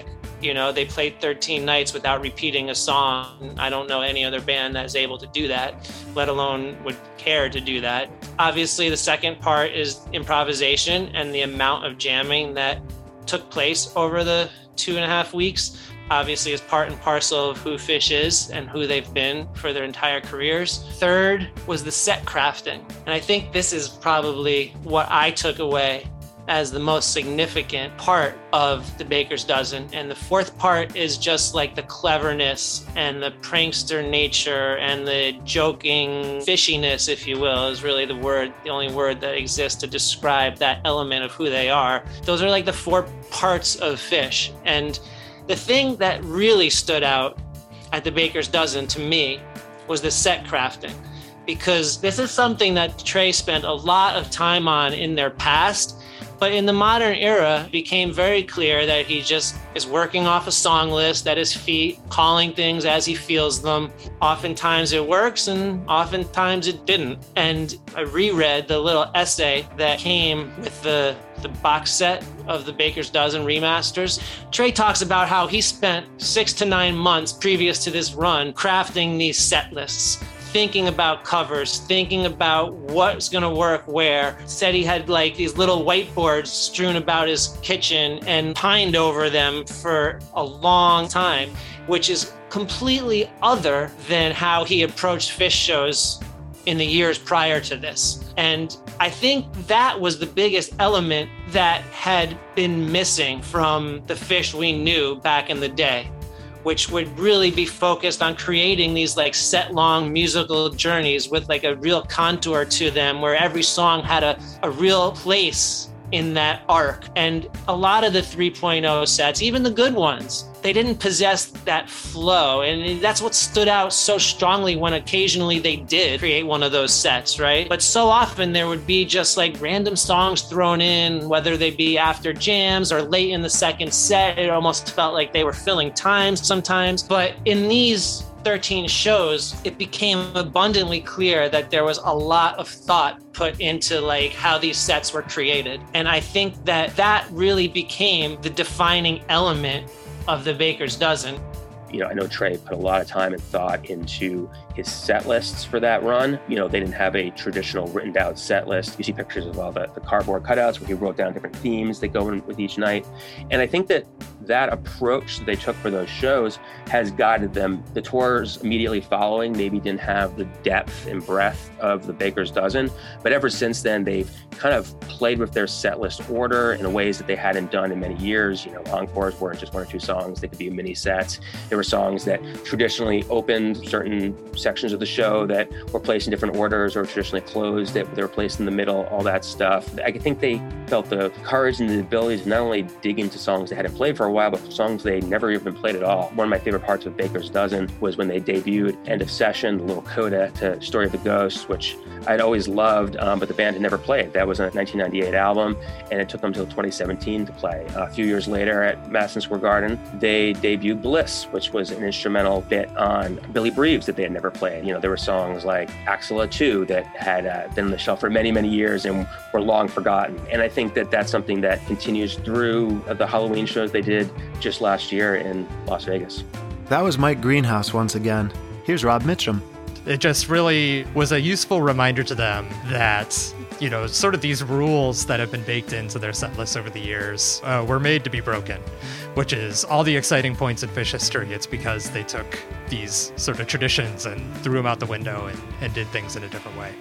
You know, they played 13 nights without repeating a song. I don't know any other band that's able to do that, let alone would care to do that. Obviously, the second part is improvisation and the amount of jamming that took place over the 2.5 weeks. Obviously, is part and parcel of who Phish is and who they've been for their entire careers. Third was the set crafting. And I think this is probably what I took away as the most significant part of the Baker's Dozen. And the fourth part is just like the cleverness and the prankster nature and the joking fishiness, if you will, is really the only word that exists to describe that element of who they are. Those are like the 4 parts of Phish. And the thing that really stood out at the Baker's Dozen to me was the set crafting, because this is something that Trey spent a lot of time on in their past. But in the modern era, it became very clear that he just is working off a song list at his feet, calling things as he feels them. Oftentimes it works and oftentimes it didn't. And I reread the little essay that came with the box set of the Baker's Dozen remasters. Trey talks about how he spent 6 to 9 months previous to this run crafting these set lists, thinking about covers, thinking about what's gonna work where. Said he had like these little whiteboards strewn about his kitchen and pined over them for a long time, which is completely other than how he approached Phish shows in the years prior to this. And I think that was the biggest element that had been missing from the Phish we knew back in the day, which would really be focused on creating these like set long musical journeys with like a real contour to them, where every song had a real place in that arc. And a lot of the 3.0 sets, even the good ones, they didn't possess that flow. And that's what stood out so strongly when occasionally they did create one of those sets, right? But so often there would be just like random songs thrown in, whether they be after jams or late in the second set. It almost felt like they were filling time sometimes. But in these 13 shows, it became abundantly clear that there was a lot of thought put into like how these sets were created. And I think that really became the defining element of the Baker's Dozen. You know, I know Trey put a lot of time and thought into his set lists for that run. You know, they didn't have a traditional written down set list. You see pictures of all the cardboard cutouts where he wrote down different themes that go in with each night. And I think that approach that they took for those shows has guided them. The tours immediately following maybe didn't have the depth and breadth of the Baker's Dozen, but ever since then, they've kind of played with their set list order in ways that they hadn't done in many years. You know, encores weren't just 1 or 2 songs. They could be mini sets. There were songs that traditionally opened certain sections of the show that were placed in different orders, or traditionally closed that they were placed in the middle, all that stuff. I think they felt the courage and the ability to not only dig into songs they hadn't played for a while, but songs they never even played at all. One of my favorite parts of Baker's Dozen was when they debuted End of Session, the little coda to Story of the Ghost, which I'd always loved, but the band had never played. That was a 1998 album, and it took them until 2017 to play. A few years later at Madison Square Garden, they debuted Bliss, which was an instrumental bit on Billy Breathes that they had never played. You know, there were songs like Axilla 2 that had been on the shelf for many, many years and were long forgotten. And I think that that's something that continues through the Halloween shows they did just last year in Las Vegas. That was Mike Greenhouse once again. Here's Rob Mitchum. It just really was a useful reminder to them that, you know, sort of these rules that have been baked into their set lists over the years were made to be broken, which is all the exciting points in Phish history. It's because they took these sort of traditions and threw them out the window and did things in a different way.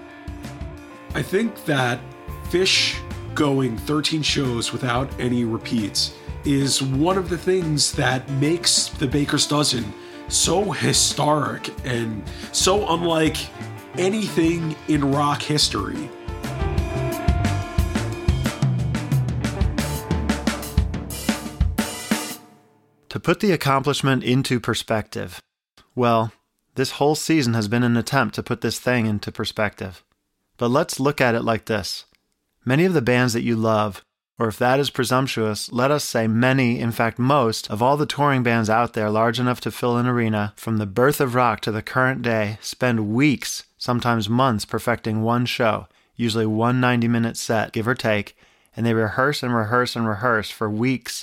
I think that Phish going 13 shows without any repeats is one of the things that makes the Baker's Dozen so historic and so unlike anything in rock history. To put the accomplishment into perspective, well, this whole season has been an attempt to put this thing into perspective. But let's look at it like this. Many of the bands that you love, or if that is presumptuous, let us say many, in fact most, of all the touring bands out there large enough to fill an arena, from the birth of rock to the current day, spend weeks, sometimes months, perfecting one show, usually one 90-minute set, give or take, and they rehearse and rehearse and rehearse for weeks,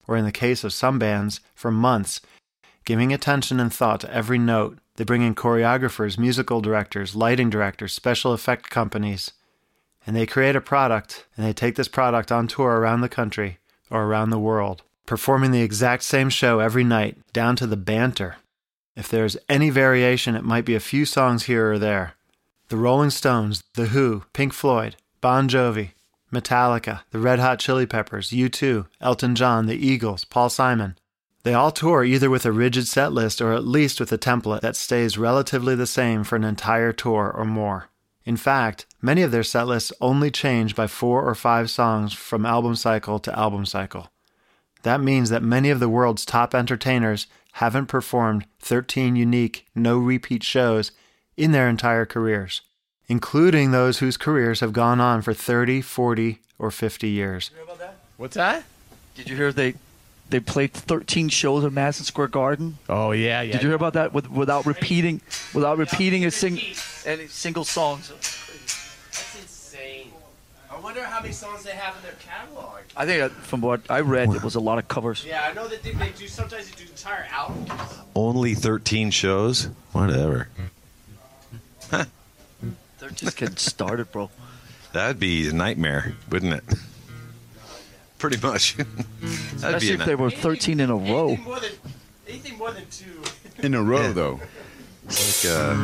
or in the case of some bands, for months, giving attention and thought to every note. They bring in choreographers, musical directors, lighting directors, special effect companies, and they create a product, and they take this product on tour around the country or around the world, performing the exact same show every night, down to the banter. If there's any variation, it might be a few songs here or there. The Rolling Stones, The Who, Pink Floyd, Bon Jovi, Metallica, the Red Hot Chili Peppers, U2, Elton John, the Eagles, Paul Simon. They all tour either with a rigid set list or at least with a template that stays relatively the same for an entire tour or more. In fact, many of their set lists only change by 4 or 5 songs from album cycle to album cycle. That means that many of the world's top entertainers haven't performed 13 unique, no-repeat shows in their entire careers, including those whose careers have gone on for 30, 40, or 50 years. Did you hear about that? What's that? Did you hear they played 13 shows at Madison Square Garden? Oh, yeah. Did you hear about that without repeating any single songs? That's insane. I wonder how many songs they have in their catalog. I think from what I read, it was a lot of covers. Yeah, I know that they do. Sometimes they do entire albums. Only 13 shows? Whatever. They're just getting started, bro. That'd be a nightmare, wouldn't it? Pretty much. Especially if they were 13 in a row. Anything more than 2. In a row, though. It's like,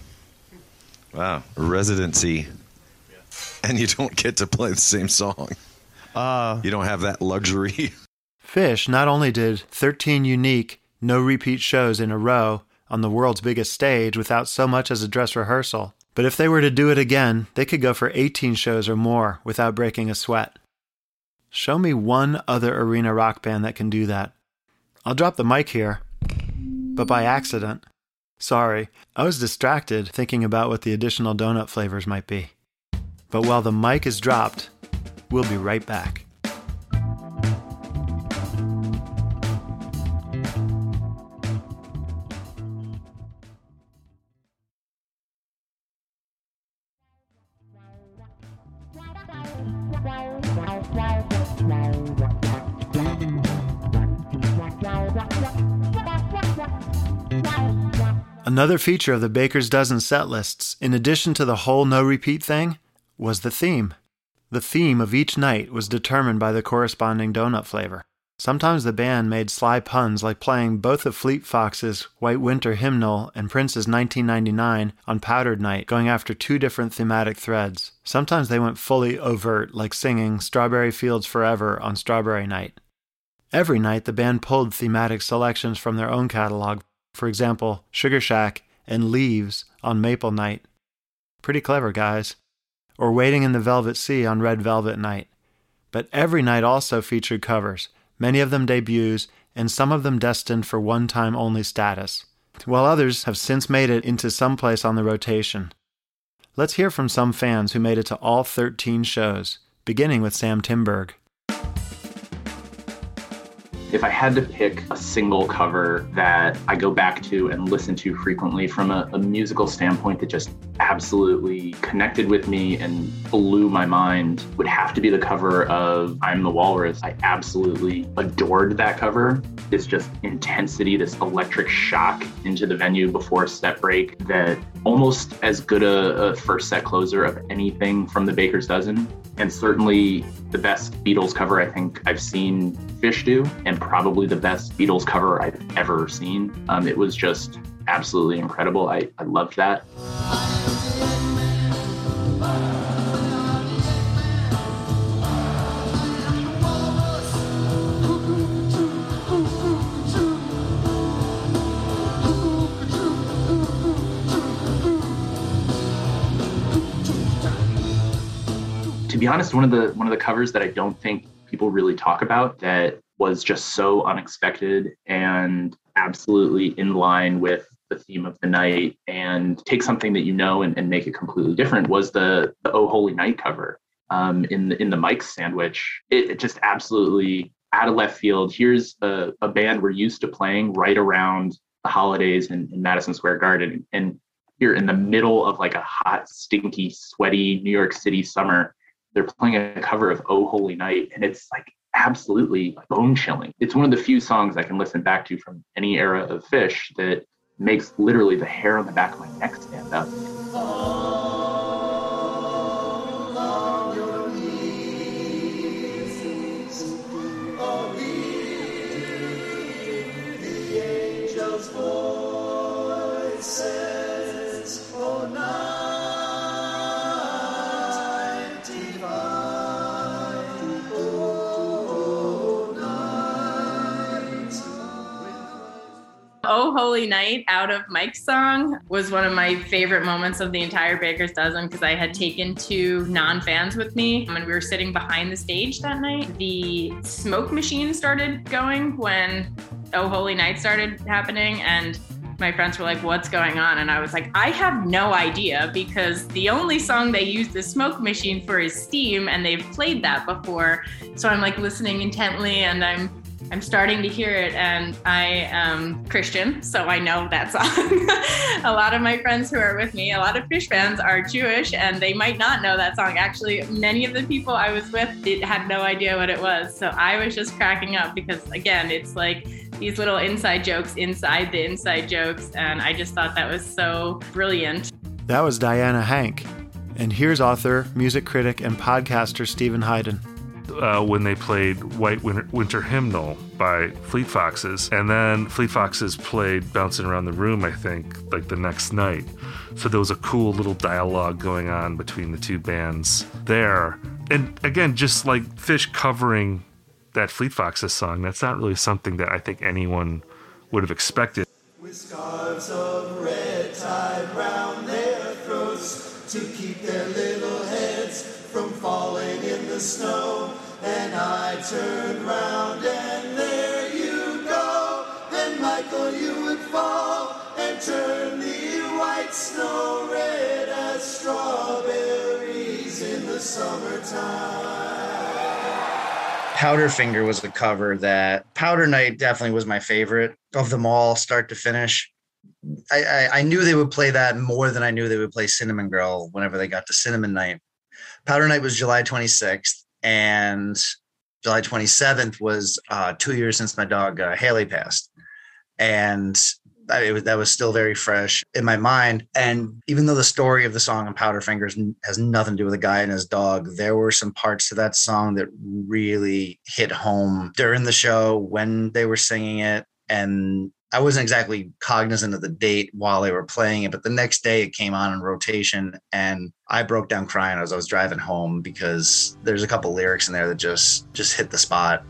wow, residency. And you don't get to play the same song. You don't have that luxury. Phish not only did 13 unique, no-repeat shows in a row on the world's biggest stage without so much as a dress rehearsal, but if they were to do it again, they could go for 18 shows or more without breaking a sweat. Show me one other arena rock band that can do that. I'll drop the mic here, but by accident. Sorry, I was distracted thinking about what the additional donut flavors might be. But while the mic is dropped, we'll be right back. Another feature of the Baker's Dozen set lists, in addition to the whole no-repeat thing, was the theme. The theme of each night was determined by the corresponding donut flavor. Sometimes the band made sly puns like playing both of Fleet Foxes' White Winter Hymnal and Prince's 1999 on Powdered Night, going after 2 different thematic threads. Sometimes they went fully overt, like singing Strawberry Fields Forever on Strawberry Night. Every night the band pulled thematic selections from their own catalog, for example, Sugar Shack and Leaves on Maple Night. Pretty clever, guys. Or Waiting in the Velvet Sea on Red Velvet Night. But every night also featured covers, many of them debuts, and some of them destined for one-time only status, while others have since made it into some place on the rotation. Let's hear from some fans who made it to all 13 shows, beginning with Sam Timberg. If I had to pick a single cover that I go back to and listen to frequently from a musical standpoint that just absolutely connected with me and blew my mind, would have to be the cover of I'm the Walrus. I absolutely adored that cover. It's just intensity, this electric shock into the venue before a set break that almost as good a first set closer of anything from the Baker's Dozen. And certainly the best Beatles cover I think I've seen Phish do, and probably the best Beatles cover I've ever seen. It was just absolutely incredible. I loved that. To be honest, one of the covers that I don't think people really talk about that was just so unexpected and absolutely in line with the theme of the night and take something that you know and make it completely different was the Oh Holy Night cover in the Mike's Sandwich. It just absolutely out of left field. Here's a band we're used to playing right around the holidays in Madison Square Garden, and here in the middle of like a hot, stinky, sweaty New York City summer, they're playing a cover of Oh Holy Night, and it's like absolutely bone chilling. It's one of the few songs I can listen back to from any era of Phish that makes literally the hair on the back of my neck stand up. Oh Holy Night out of Mike's song was one of my favorite moments of the entire Baker's Dozen because I had taken two non-fans with me and we were sitting behind the stage that night. The smoke machine started going when Oh Holy Night started happening and my friends were like, what's going on? And I was like, I have no idea because the only song they use the smoke machine for is Steam and they've played that before. So I'm like listening intently and I'm starting to hear it, and I am Christian, so I know that song. A lot of my friends who are with me, a lot of Phish fans are Jewish, and they might not know that song. Actually, many of the people I was with had no idea what it was, so I was just cracking up because, again, it's like these little inside jokes inside the inside jokes, and I just thought that was so brilliant. That was Diana Hank. And here's author, music critic, and podcaster Stephen Hyden. When they played White Winter Hymnal by Fleet Foxes. And then Fleet Foxes played Bouncing Around the Room, I think, like the next night. So there was a cool little dialogue going on between the two bands there. And again, just like Phish covering that Fleet Foxes song, that's not really something that I think anyone would have expected. With scarves of red tied round their throats to keep their little heads from falling in the snow. And I turned round and there you go. Then Michael, you would fall and turn the white snow red as strawberries in the summertime. Powderfinger was a cover that Powder Night definitely was my favorite of them all, start to finish. I knew they would play that more than I knew they would play Cinnamon Girl whenever they got to Cinnamon Night. Powder Night was July 26th, and July 27th was 2 years since my dog Haley passed. And that was still very fresh in my mind. And even though the story of the song on Powderfingers has nothing to do with a guy and his dog, there were some parts to that song that really hit home during the show when they were singing it. And I wasn't exactly cognizant of the date while they were playing it, but the next day it came on in rotation and I broke down crying as I was driving home because there's a couple lyrics in there that just hit the spot.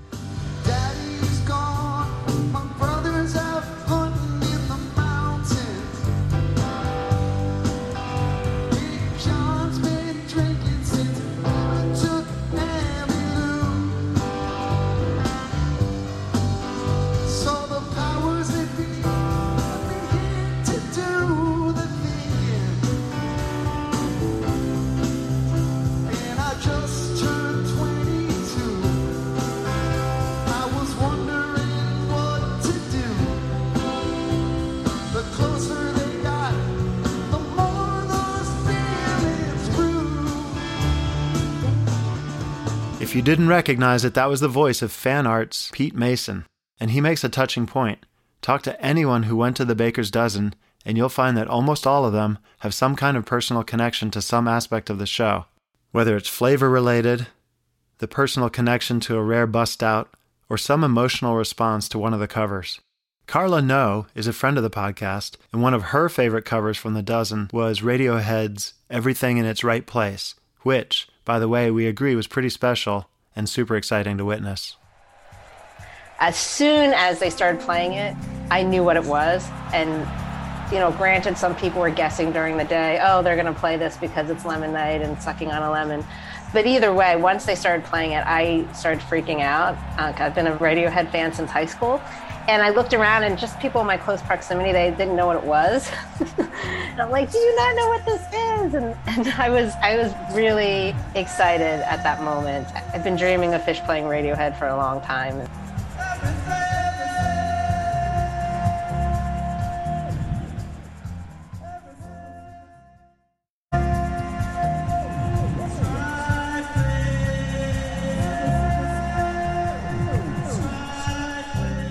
If you didn't recognize it, that was the voice of Fan Art's Pete Mason. And he makes a touching point. Talk to anyone who went to the Baker's Dozen, and you'll find that almost all of them have some kind of personal connection to some aspect of the show. Whether it's flavor-related, the personal connection to a rare bust-out, or some emotional response to one of the covers. Carla No is a friend of the podcast, and one of her favorite covers from the dozen was Radiohead's Everything in Its Right Place, which, by the way, we agree was pretty special and super exciting to witness. As soon as they started playing it, I knew what it was. And, granted, some people were guessing during the day, oh, they're going to play this because it's lemon night and sucking on a lemon. But either way, once they started playing it, I started freaking out. I've been a Radiohead fan since high school. And I looked around and just people in my close proximity, they didn't know what it was. And I'm like, do you not know what this is? And I was really excited at that moment. I've been dreaming of Phish playing Radiohead for a long time.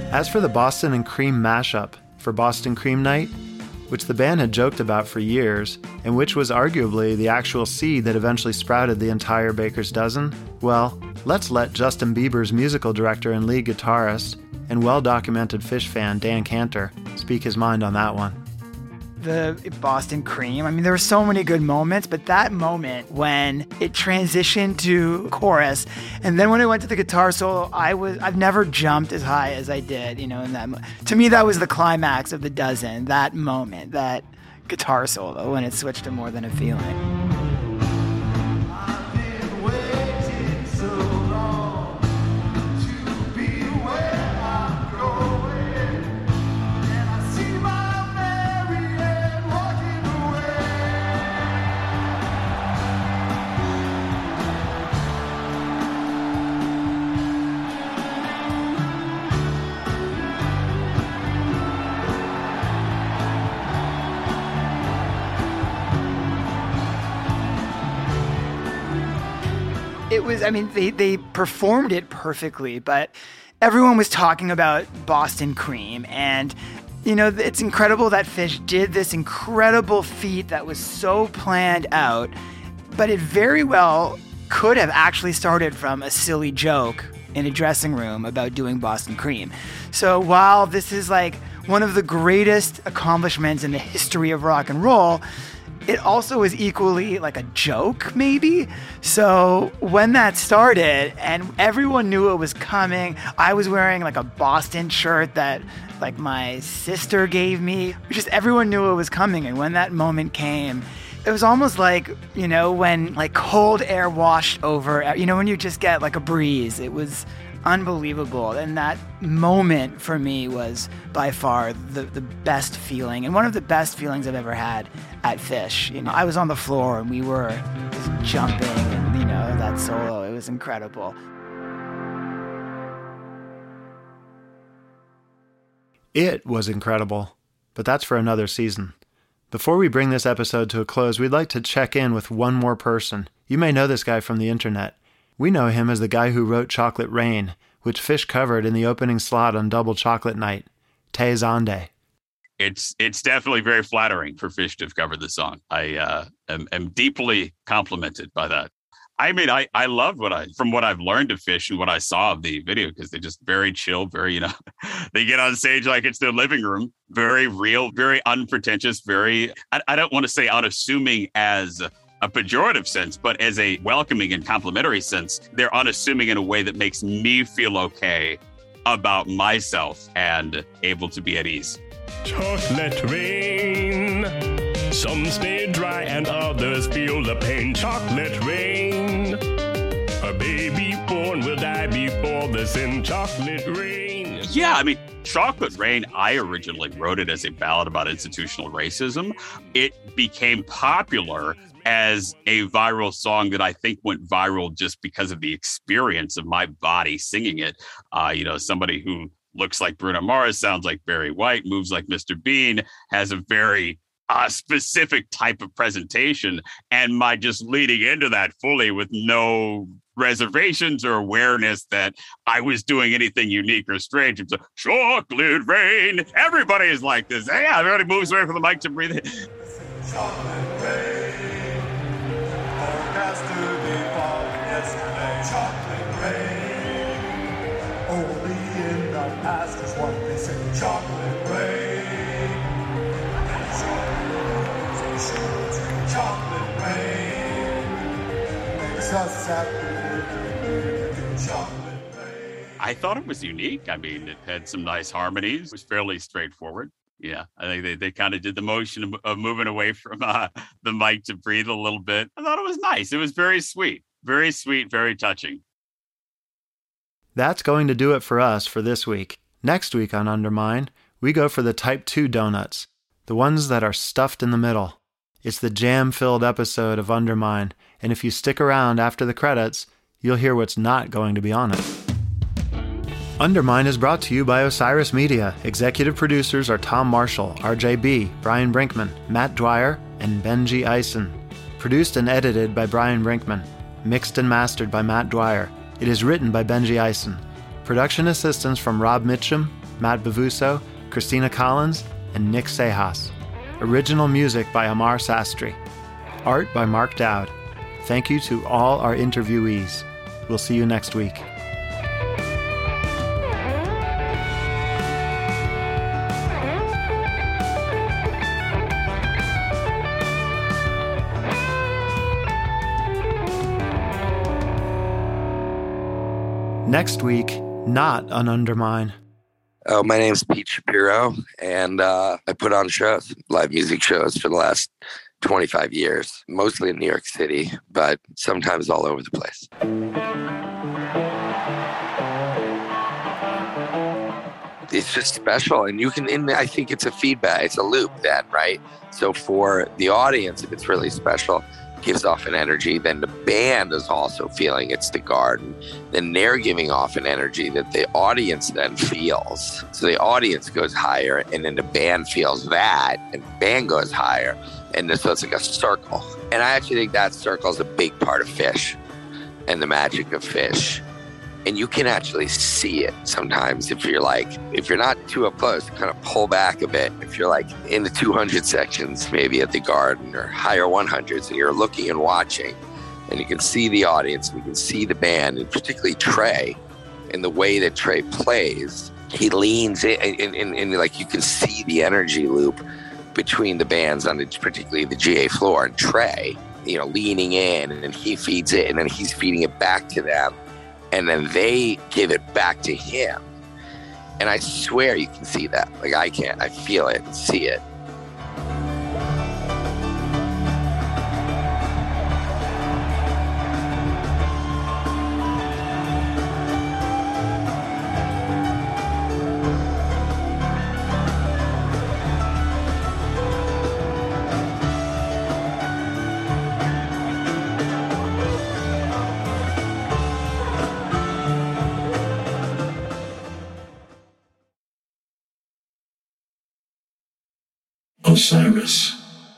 As for the Boston and Cream mashup for Boston Cream Night, which the band had joked about for years, and which was arguably the actual seed that eventually sprouted the entire Baker's Dozen, well, let's let Justin Bieber's musical director and lead guitarist and well-documented Phish fan Dan Cantor speak his mind on that one. The Boston Cream, I mean, there were so many good moments, but that moment when it transitioned to chorus, and then when it went to the guitar solo, I've never jumped as high as I did, in that. To me, that was the climax of the Dozen, that moment, that guitar solo when it switched to More Than a Feeling. It was, they performed it perfectly, but everyone was talking about Boston Cream, and, it's incredible that Phish did this incredible feat that was so planned out, but it very well could have actually started from a silly joke in a dressing room about doing Boston Cream. So while this is like one of the greatest accomplishments in the history of rock and roll, it also is equally like a joke, maybe. So when that started and everyone knew it was coming, I was wearing like a Boston shirt that like my sister gave me. Just everyone knew it was coming. And when that moment came, it was almost like, when like cold air washed over, when you just get like a breeze. It was unbelievable. And that moment for me was by far the best feeling, and one of the best feelings I've ever had at Phish. I was on the floor and we were just jumping, and that solo, it was incredible. It was incredible, but that's for another season. Before we bring this episode to a close, we'd like to check in with one more person. You may know this guy from the internet. We know him as the guy who wrote Chocolate Rain, which Phish covered in the opening slot on Double Chocolate Night, Tay Zonday. It's definitely very flattering for Phish to have covered the song. I am deeply complimented by that. I love from what I've learned of Phish and what I saw of the video, because they're just very chill, very, they get on stage like it's their living room, very real, very unpretentious, very, I don't want to say unassuming as a pejorative sense, but as a welcoming and complimentary sense. They're unassuming in a way that makes me feel okay about myself and able to be at ease. Chocolate rain. Some stay dry and others feel the pain. Chocolate rain. A baby born will die before the sin. Chocolate rain. Yeah, Chocolate Rain, I originally wrote it as a ballad about institutional racism. It became popular as a viral song that I think went viral just because of the experience of my body singing it. Somebody who looks like Bruno Mars, sounds like Barry White, moves like Mr. Bean, has a very specific type of presentation, and my just leading into that fully with no reservations or awareness that I was doing anything unique or strange. It's a chocolate rain. Everybody is like this. Yeah, everybody moves away from the mic to breathe in. Chocolate rain. Forecast to be falling yesterday. Chocolate rain. Only in the past is what they say. Chocolate rain. Chocolate rain. Makes us happy. Chocolate rain. I thought it was unique. It had some nice harmonies. It was fairly straightforward. Yeah, I think they kind of did the motion of moving away from the mic to breathe a little bit. I thought it was nice. It was very sweet, very touching. That's going to do it for us for this week. Next week on Undermine, we go for the Type 2 donuts, the ones that are stuffed in the middle. It's the jam-filled episode of Undermine, and if you stick around after the credits, you'll hear what's not going to be on it. Undermine is brought to you by Osiris Media. Executive producers are Tom Marshall, RJB, Brian Brinkman, Matt Dwyer, and Benji Eisen. Produced and edited by Brian Brinkman. Mixed and mastered by Matt Dwyer. It is written by Benji Eisen. Production assistance from Rob Mitchum, Matt Bavuso, Christina Collins, and Nick Sejas. Original music by Amar Sastry. Art by Mark Dowd. Thank you to all our interviewees. We'll see you next week. Next week, not on Undermine. Oh, my name's Pete Shapiro, and I put on shows, live music shows for the last 25 years, mostly in New York City, but sometimes all over the place. It's just special, and I think it's a feedback, it's a loop then, right? So for the audience, if it's really special, gives off an energy, then the band is also feeling it's the garden. Then they're giving off an energy that the audience then feels. So the audience goes higher, and then the band feels that, and the band goes higher. And so it's like a circle. And I actually think that circle is a big part of Phish and the magic of Phish. And you can actually see it sometimes if you're not too up close, kind of pull back a bit. If you're like in the 200 sections, maybe at the Garden or higher 100s, and you're looking and watching, and you can see the audience, and you can see the band, and particularly Trey, and the way that Trey plays, he leans in, and like you can see the energy loop between the bands on particularly the GA floor, and Trey, leaning in, and then he feeds it, and then he's feeding it back to them. And then they give it back to him. And I swear you can see that. Like I can't. I feel it and see it. Osiris.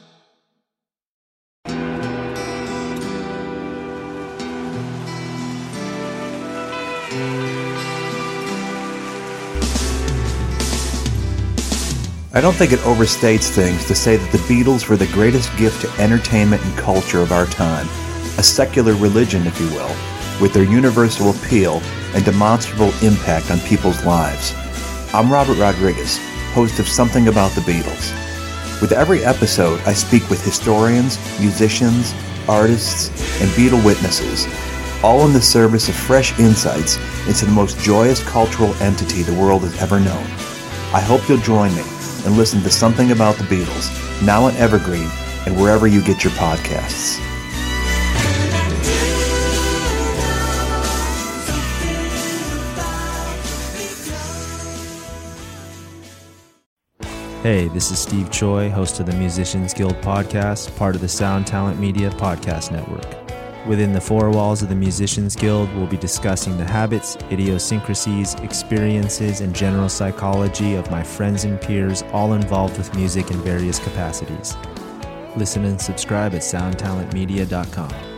I don't think it overstates things to say that the Beatles were the greatest gift to entertainment and culture of our time, a secular religion, if you will, with their universal appeal and demonstrable impact on people's lives. I'm Robert Rodriguez, host of Something About the Beatles. With every episode, I speak with historians, musicians, artists, and Beatle witnesses, all in the service of fresh insights into the most joyous cultural entity the world has ever known. I hope you'll join me and listen to Something About the Beatles, now on Evergreen and wherever you get your podcasts. Hey, this is Steve Choi, host of the Musicians Guild podcast, part of the Sound Talent Media podcast network. Within the four walls of the Musicians Guild, we'll be discussing the habits, idiosyncrasies, experiences, and general psychology of my friends and peers, all involved with music in various capacities. Listen and subscribe at soundtalentmedia.com.